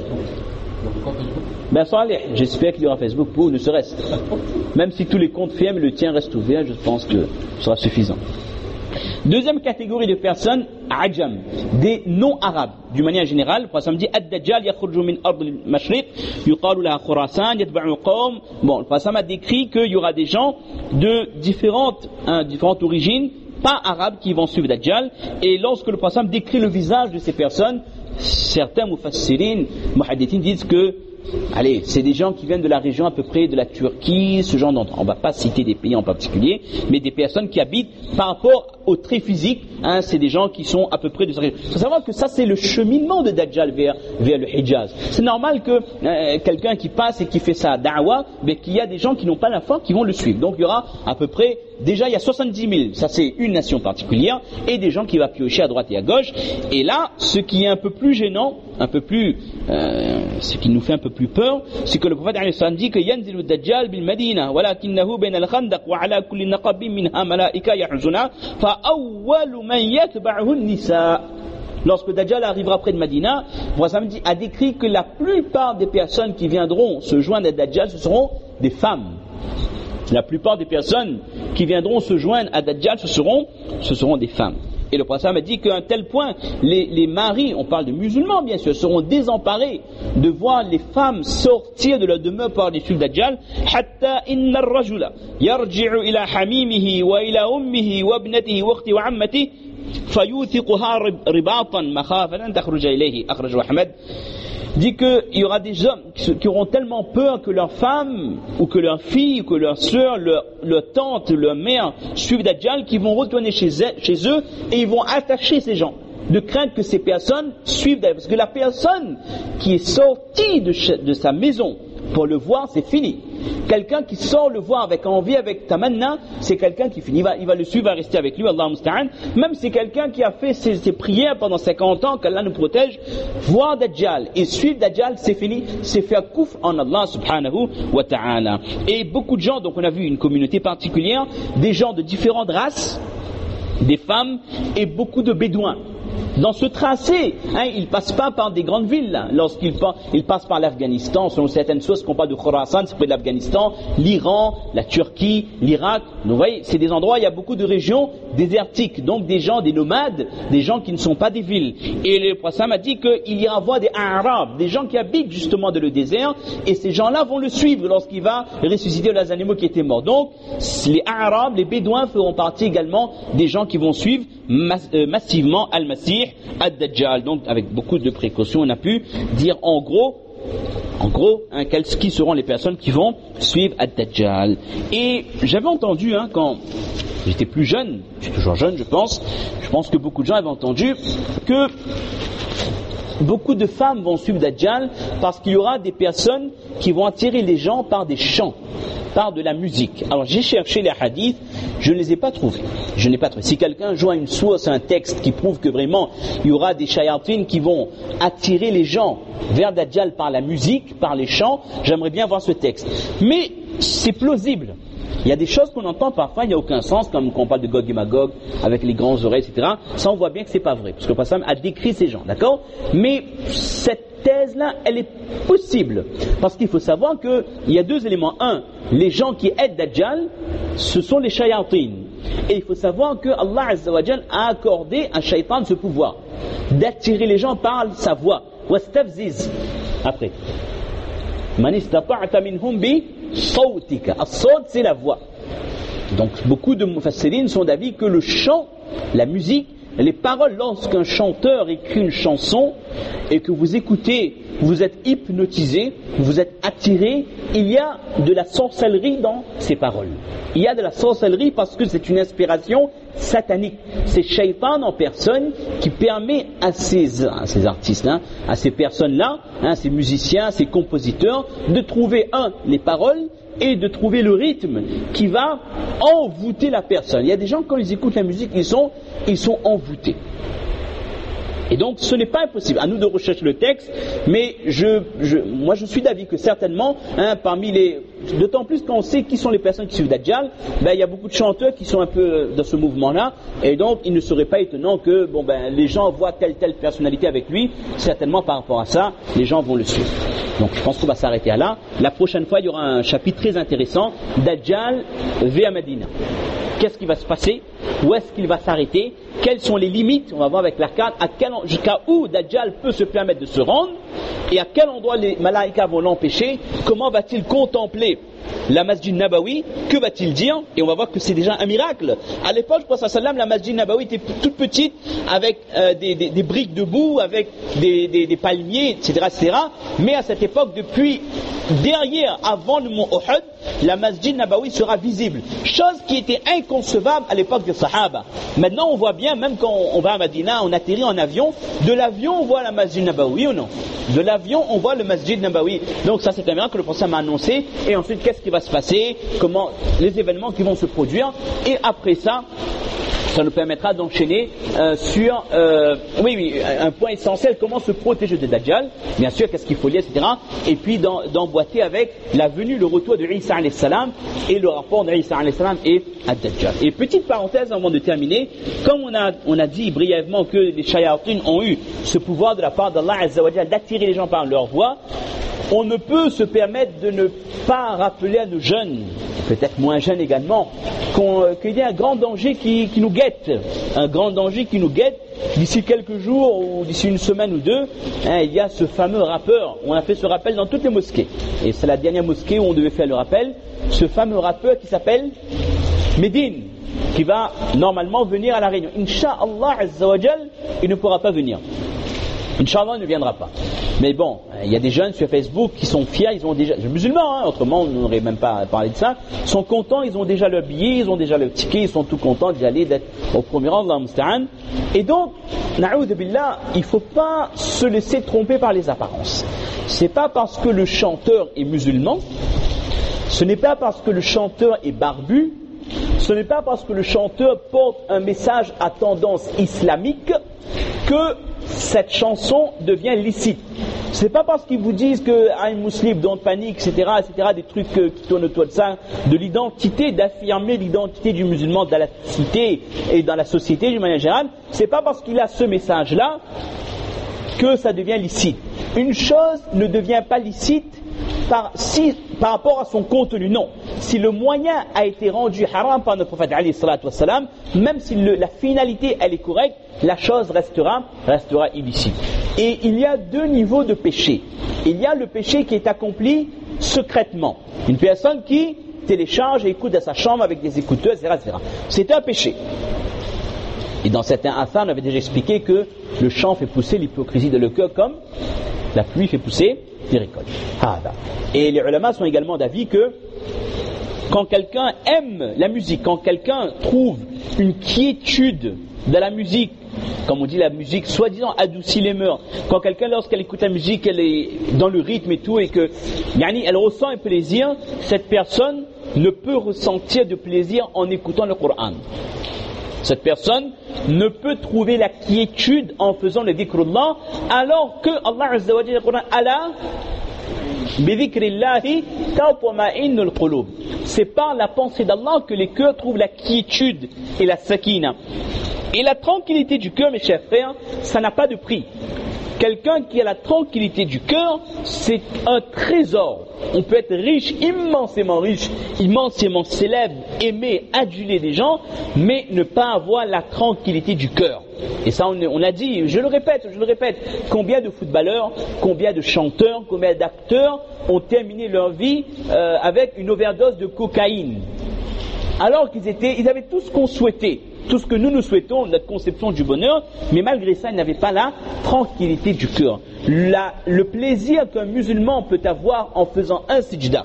Ben Salih, j'espère qu'il y aura Facebook pour ne serait-ce. Même si tous les comptes ferment, le tien reste ouvert, je pense que ce sera suffisant. Deuxième catégorie de personnes, ajam, des non-arabes. D'une manière générale, le prophète dit Ad-Dajjal yakhruju min ard al-mashriq yuqalu laha Khurasan yatba'u qawm. Bon, le prophète a décrit qu'il y aura des gens de différentes, hein, différentes origines, pas arabes, qui vont suivre Dajjal. Et lorsque le prophète décrit le visage de ces personnes, certains mufassirin, muhaddithin disent que allez, c'est des gens qui viennent de la région à peu près de la Turquie, ce genre d'endroit. On ne va pas citer des pays en particulier, mais des personnes qui habitent par rapport au trait physique, hein, c'est des gens qui sont à peu près de cette région. Il faut savoir que ça c'est le cheminement de Dajjal vers, vers le Hijaz. C'est normal que euh, quelqu'un qui passe et qui fait sa da'wa, mais qu'il y a des gens qui n'ont pas la foi qui vont le suivre. Donc il y aura à peu près, déjà il y a soixante-dix mille, ça c'est une nation particulière, et des gens qui vont piocher à droite et à gauche. Et là, ce qui est un peu plus gênant, un peu plus, euh, ce qui nous fait un peu plus peur, c'est que le prophète alayhi salam dit que yanzilu Dajjal bil Madina walakinnahu bayna al-khandaq wa ala kulli naqabin minha malaika yahzuna fa awwalu man yatba'uhu an-nisa. lorsque Dajjal arrivera près de Médina, le prophète dit, a décrit que la plupart des personnes qui viendront se joindre à Dajjal, ce seront des femmes. La plupart des personnes qui viendront se joindre à Dajjal, ce seront, ce seront des femmes. Et le prophète a dit qu'à un tel point, les, les maris, on parle de musulmans bien sûr, seront désemparés de voir les femmes sortir de leur demeure par les fils Dajjal. Hatta inna ar-rajula yarji'u ila hamimihi wa ila ummihi wa ibnatihi wa ukhtihi wa ammatihi fayuthiquha ribatan makhafatan takhruja ilayhi. Akhrajahu Ahmad. Dit qu'il y aura des hommes qui auront tellement peur que leur femme, ou que leur fille, ou que leur soeur, leur, leur tante, leur mère suivent Dajjal, qu'ils vont retourner chez eux, chez eux et ils vont attacher ces gens, de crainte que ces personnes suivent Dajjal. Parce que la personne qui est sortie de, de sa maison pour le voir, c'est fini. Quelqu'un qui sort le voir avec envie, avec tamanna, c'est quelqu'un qui finit, il va, il va le suivre, va rester avec lui, Allah musta'an. Même si c'est quelqu'un qui a fait ses, ses prières pendant cinquante ans, qu'Allah nous protège, voir Dajjal et suivre Dajjal, c'est fini, c'est faire kouf en Allah subhanahu wa ta'ala. Et beaucoup de gens, donc on a vu une communauté particulière, des gens de différentes races, des femmes et beaucoup de bédouins. Dans ce tracé, hein, il ne passe pas par des grandes villes. Là. Lorsqu'il pa- il passe par l'Afghanistan, selon certaines sources qu'on parle de Khorasan, c'est près de l'Afghanistan, l'Iran, la Turquie, l'Irak. Donc, vous voyez, c'est des endroits, il y a beaucoup de régions désertiques, donc des gens, des nomades, des gens qui ne sont pas des villes. Et le prophète m'a dit qu'il ira voir des Arabes, des gens qui habitent justement dans le désert, et ces gens-là vont le suivre lorsqu'il va ressusciter les animaux qui étaient morts. Donc, les Arabes, les Bédouins feront partie également des gens qui vont suivre mass- euh, massivement Al-Masih Ad-Dajjal. Donc avec beaucoup de précautions on a pu dire en gros en gros hein, quelles qui seront les personnes qui vont suivre Ad-Dajjal. Et j'avais entendu hein, quand j'étais plus jeune, je suis toujours jeune je pense, je pense que beaucoup de gens avaient entendu que beaucoup de femmes vont suivre Dajjal parce qu'il y aura des personnes qui vont attirer les gens par des chants, par de la musique. Alors j'ai cherché les hadiths, je ne les ai pas trouvés. Je n'ai pas trouvé. Si quelqu'un joint une source, un texte qui prouve que vraiment il y aura des shayatines qui vont attirer les gens vers Dajjal par la musique, par les chants, j'aimerais bien voir ce texte. Mais c'est plausible. Il y a des choses qu'on entend parfois, il n'y a aucun sens, comme quand on parle de Gog et Magog, avec les grandes oreilles, et cetera. Ça, on voit bien que c'est pas vrai, parce que le prophète a décrit ces gens, d'accord? Mais cette thèse-là, elle est possible, parce qu'il faut savoir qu'il y a deux éléments. Un, les gens qui aident Dajjal, ce sont les shayatines. Et il faut savoir que Allah Azza wa Jal a accordé à Shaytan ce pouvoir d'attirer les gens par sa voix. Wastafziz. Après. Man istata'ta minhum bi sawtika. As-sawt, c'est la voix. Donc beaucoup de mufassirines sont d'avis que le chant, la musique, les paroles, lorsqu'un chanteur écrit une chanson et que vous écoutez, vous êtes hypnotisé, vous êtes attiré, il y a de la sorcellerie dans ces paroles. Il y a de la sorcellerie parce que c'est une inspiration satanique. C'est Shaitan en personne qui permet à ces, à ces artistes, hein, à ces personnes-là, hein, ces musiciens, ces compositeurs, de trouver, un, les paroles, et de trouver le rythme qui va envoûter la personne. Il y a des gens, quand ils écoutent la musique, ils sont, ils sont envoûtés. Et donc, ce n'est pas impossible. À nous de rechercher le texte, mais je, je, moi je suis d'avis que certainement, hein, parmi les, d'autant plus quand on sait qui sont les personnes qui suivent Dajjal, ben il y a beaucoup de chanteurs qui sont un peu dans ce mouvement-là, et donc il ne serait pas étonnant que, bon ben, les gens voient telle telle personnalité avec lui. Certainement par rapport à ça, les gens vont le suivre. Donc je pense qu'on va s'arrêter à là. La prochaine fois, il y aura un chapitre très intéressant, Dajjal vers Médina. Qu'est-ce qui va se passer? Où est-ce qu'il va s'arrêter? Quelles sont les limites? On va voir avec la carte à quel, jusqu'à où Dajjal peut se permettre de se rendre et à quel endroit les malaïkas vont l'empêcher. Comment va-t-il contempler la Masjid Nabawi? Que va-t-il dire? Et on va voir que c'est déjà un miracle. À l'époque, je pense à sallam, la Masjid Nabawi était toute petite avec euh, des, des, des briques de boue, avec des, des, des palmiers, et cetera, et cetera. Mais à cette époque, depuis derrière, avant le mont Uhud, la Masjid Nabawi sera visible. Chose qui était inconcevable à l'époque des Sahaba. Maintenant, on voit bien, même quand on va à Medina, on atterrit en avion, de l'avion, on voit la Masjid Nabawi ou non? De l'avion, on voit le Masjid Nabawi. Donc ça, c'est un miracle que le prophète m'a annoncé. Et ensuite, qu'est-ce qui va se passer? Comment, les événements qui vont se produire. Et après ça, Ça nous permettra d'enchaîner euh, sur, euh, oui, oui, un point essentiel, comment se protéger de Dajjal, bien sûr, qu'est-ce qu'il faut lire, et cetera. Et puis d'en, d'emboîter avec la venue, le retour de Isa alayhi salam et le rapport de Isa alayhi salam et Ad-Dajjal. Et petite parenthèse avant de terminer, comme on a, on a dit brièvement que les shayatines ont eu ce pouvoir de la part d'Allah Azza wa Jalla d'attirer les gens par leur voix, on ne peut se permettre de ne pas rappeler à nos jeunes, peut-être moins jeunes également, qu'on, euh, qu'il y a un grand danger qui, qui nous guette, un grand danger qui nous guette. D'ici quelques jours ou d'ici une semaine ou deux, hein, il y a ce fameux rappeur. On a fait ce rappel dans toutes les mosquées. Et c'est la dernière mosquée où on devait faire le rappel. Ce fameux rappeur qui s'appelle Médine, qui va normalement venir à la Réunion. Inch'Allah Azza wa Jal, il ne pourra pas venir. Inch'Allah, il ne viendra pas. Mais bon, il y a des jeunes sur Facebook qui sont fiers, ils ont déjà, les musulmans, hein, autrement on n'aurait même pas parlé de ça, sont contents, ils ont déjà leur billet, ils ont déjà leur ticket, ils sont tout contents d'y aller, d'être au premier rang, Allah musta'an. Et donc, na'oudhu billah, il ne faut pas se laisser tromper par les apparences. C'est pas parce que le chanteur est musulman, ce n'est pas parce que le chanteur est barbu, ce n'est pas parce que le chanteur porte un message à tendance islamique que cette chanson devient licite. C'est pas parce qu'ils vous disent que I'm Muslim, don't panic, et cetera, et cetera, des trucs euh, qui tournent autour de ça, de l'identité, d'affirmer l'identité du musulman dans la cité et dans la société d'une manière générale. C'est pas parce qu'il a ce message-là que ça devient licite. Une chose ne devient pas licite par, si, par rapport à son contenu, non. Si le moyen a été rendu haram par notre prophète alayhi salatu wassalam, même si le, la finalité elle est correcte, la chose restera, restera illicite. Et il y a deux niveaux de péché. Il y a le péché qui est accompli secrètement. Une personne qui télécharge et écoute dans sa chambre avec des écouteurs, et cetera, et cetera. C'est un péché. Et dans certains athars, on avait déjà expliqué que le chant fait pousser l'hypocrisie de le cœur comme la pluie fait pousser les récoltes. Et les ulama sont également d'avis que quand quelqu'un aime la musique, quand quelqu'un trouve une quiétude dans la musique, comme on dit la musique soi-disant adoucit les mœurs, quand quelqu'un lorsqu'elle écoute la musique elle est dans le rythme et tout et que yani, elle ressent un plaisir, cette personne ne peut ressentir de plaisir en écoutant le Coran. Cette personne ne peut trouver la quiétude en faisant le dhikrullah, alors que Allah Azza wa Jalla dit dans le Coran, Allah bidhikrillahi tatma'innul qulub. C'est par la pensée d'Allah que les cœurs trouvent la quiétude et la sakina. Et la tranquillité du cœur, mes chers frères, ça n'a pas de prix. Quelqu'un qui a la tranquillité du cœur, c'est un trésor. On peut être riche, immensément riche, immensément célèbre, aimé, adulé des gens, mais ne pas avoir la tranquillité du cœur. Et ça, on, on a dit, je le répète, je le répète, combien de footballeurs, combien de chanteurs, combien d'acteurs ont terminé leur vie euh, avec une overdose de cocaïne. Alors qu'ils étaient, ils avaient tout ce qu'on souhaitait. Tout ce que nous nous souhaitons, notre conception du bonheur, mais malgré ça, ils n'avaient pas la tranquillité du cœur. La, le plaisir qu'un musulman peut avoir en faisant un sijda,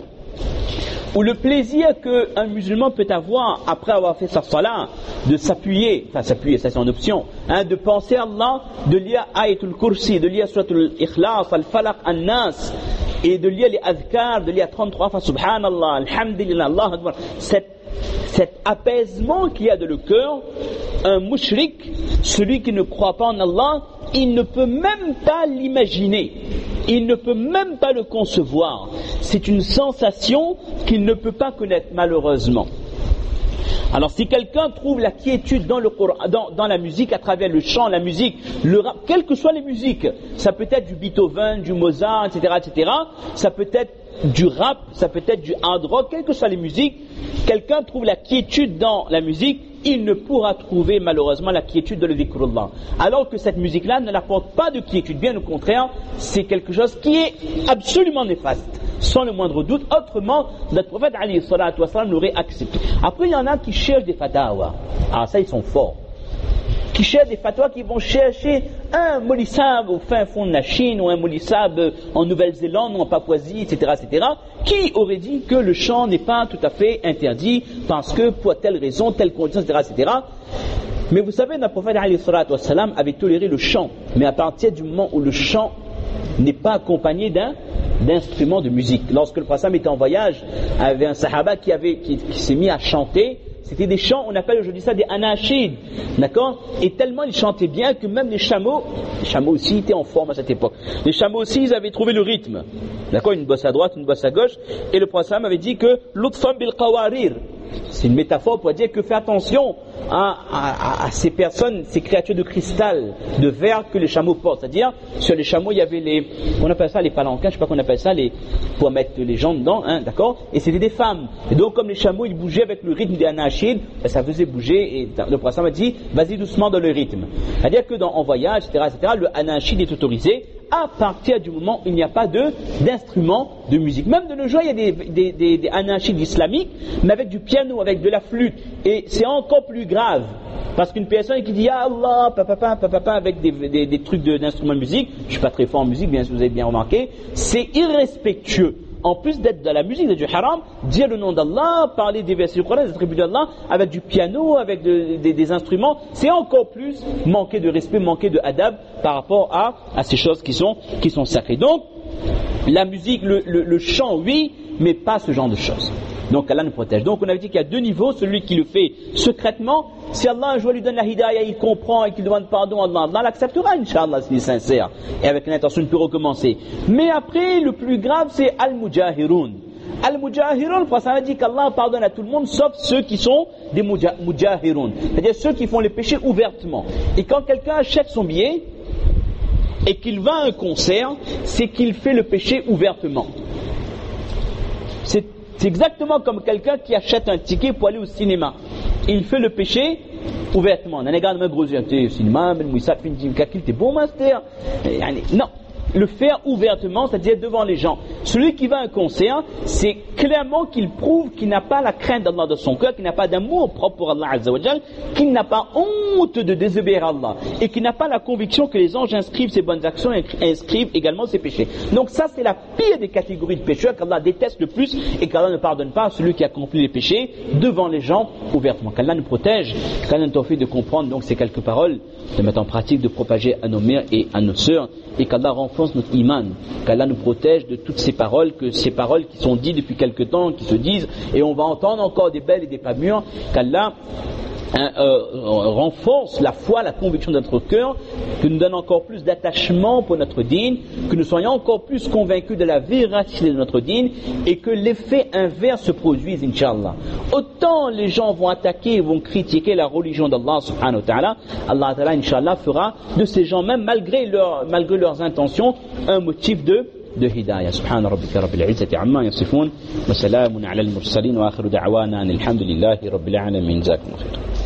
ou le plaisir qu'un musulman peut avoir après avoir fait sa salat, de s'appuyer, enfin s'appuyer, ça c'est en option, hein, de penser à Allah, de lire Ayatul Kursi, de lire Suratul Ikhlas, Al-Falaq, An-Nas, et de lire les Adhkar, de lire trente-trois fois Subhanallah, Alhamdulillah, Allah Akbar, cette Cet apaisement qu'il y a dans le cœur, un mushrik, celui qui ne croit pas en Allah, il ne peut même pas l'imaginer, il ne peut même pas le concevoir. C'est une sensation qu'il ne peut pas connaître malheureusement. Alors si quelqu'un trouve la quiétude dans, le Coran, dans, dans la musique, à travers le chant, la musique, le rap, quelles que soient les musiques, ça peut être du Beethoven, du Mozart, et cetera, et cetera, ça peut être du rap, ça peut être du hard rock, quelles que soient les musiques, quelqu'un trouve la quiétude dans la musique, il ne pourra trouver malheureusement la quiétude de le dhikrullah. Alors que cette musique-là ne n'apporte pas de quiétude, bien au contraire, c'est quelque chose qui est absolument néfaste, sans le moindre doute, autrement, notre prophète alayhi salatu wassalam l'aurait accepté. Après, il y en a qui cherchent des fatawa, alors ça ils sont forts, qui cherchent des fatwas, qui vont chercher un molissab au fin fond de la Chine, ou un molissab en Nouvelle-Zélande, ou en Papouasie, et cetera, et cetera, qui aurait dit que le chant n'est pas tout à fait interdit, parce que pour telle raison, telle condition, et cetera, et cetera. Mais vous savez, notre prophète alayhi salatu wassalam avait toléré le chant, mais à partir du moment où le chant n'est pas accompagné d'un d'instrument de musique. Lorsque le prophète était en voyage, il y avait un sahaba qui, avait, qui, qui s'est mis à chanter, c'était des chants, on appelle aujourd'hui ça des anachid, d'accord? Et tellement ils chantaient bien que même les chameaux, les chameaux aussi étaient en forme à cette époque. Les chameaux aussi, ils avaient trouvé le rythme, d'accord? Une bosse à droite, une bosse à gauche, et le prophète avait dit que l'utfam bil qawarir. C'est une métaphore pour dire que fais attention à, à, à ces personnes, ces créatures de cristal, de verre que les chameaux portent. C'est-à-dire, sur les chameaux, il y avait les, on appelle ça les palanquins, je sais pas qu'on appelle ça, les, pour mettre les gens dedans, hein, d'accord? Et c'était des femmes. Et donc, comme les chameaux, ils bougeaient avec le rythme des anachides, ça faisait bouger, et le prophète m'a dit, vas-y doucement dans le rythme. C'est-à-dire que dans, en voyage, et cetera, et cetera, le anachide est autorisé à partir du moment où il n'y a pas de, d'instrument de musique. Même de nos jours, il y a des, des, des, des anachides islamiques, mais avec du piano, avec de la flûte. Et c'est encore plus grave. Parce qu'une personne qui dit, ah Allah, papa, papa, papa, avec des, des, des trucs de, d'instruments de musique, je suis pas très fort en musique, bien sûr, vous avez bien remarqué, c'est irrespectueux. En plus d'être de la musique, d'être du haram, dire le nom d'Allah, parler des versets du Coran, des attributs d'Allah, avec du piano, avec de, de, des instruments, c'est encore plus manquer de respect, manquer de adab par rapport à, à ces choses qui sont, qui sont sacrées. Donc, la musique, le, le, le chant, oui, mais pas ce genre de choses. Donc Allah nous protège. Donc on avait dit qu'il y a deux niveaux, celui qui le fait secrètement, si Allah un jour lui donne la hidayah, il comprend et qu'il demande pardon à Allah, Allah l'acceptera, Inch'Allah, s'il est sincère, et avec l'intention de peut recommencer. Mais après, le plus grave, c'est Al-Mujahirun. Al-Mujahirun, le prophète a dit qu'Allah pardonne à tout le monde, sauf ceux qui sont des Mujahirun, c'est-à-dire ceux qui font les péchés ouvertement. Et quand quelqu'un achète son billet, et qu'il va à un concert, c'est qu'il fait le péché ouvertement. C'est C'est exactement comme quelqu'un qui achète un ticket pour aller au cinéma. Il fait le péché ouvertement. On a regardé mes gros yeux au cinéma, mais moi ça fait une kakil, t'es bon master. Non, le faire ouvertement, c'est-à-dire devant les gens. Celui qui va à un concert, c'est clairement qu'il prouve qu'il n'a pas la crainte d'Allah de son cœur, qu'il n'a pas d'amour propre pour Allah Azza wa Jal, qu'il n'a pas honte de désobéir à Allah, et qu'il n'a pas la conviction que les anges inscrivent ses bonnes actions et inscrivent également ses péchés. Donc ça, c'est la pire des catégories de pécheurs qu'Allah déteste le plus et qu'Allah ne pardonne pas à celui qui accomplit les péchés devant les gens ouvertement. Qu'Allah nous protège, qu'Allah nous fait de comprendre donc ces quelques paroles, de mettre en pratique, de propager à nos mères et à nos sœurs, et qu'Allah renforce notre iman, qu'Allah nous protège de toutes ces paroles, que ces paroles qui sont dites depuis quelque temps, qui se disent, et on va entendre encore des belles et des pas mûres, qu'Allah Hein, euh, renforce la foi, la conviction de notre cœur, que nous donne encore plus d'attachement pour notre dîne, que nous soyons encore plus convaincus de la véracité de notre dîne et que l'effet inverse se produise, Inch'Allah. Autant les gens vont attaquer et vont critiquer la religion d'Allah subhanahu wa ta'ala, Allah ta'ala, Inch'Allah, fera de ces gens, même malgré, leur, malgré leurs intentions, un motif de de hidayah. Subhana rabbika rabbil izzati amma yasifun wa salamun ala al mursalin wa akhiru da'wana alhamdulillahi rabbil alamin. Jazakumullahu khairan.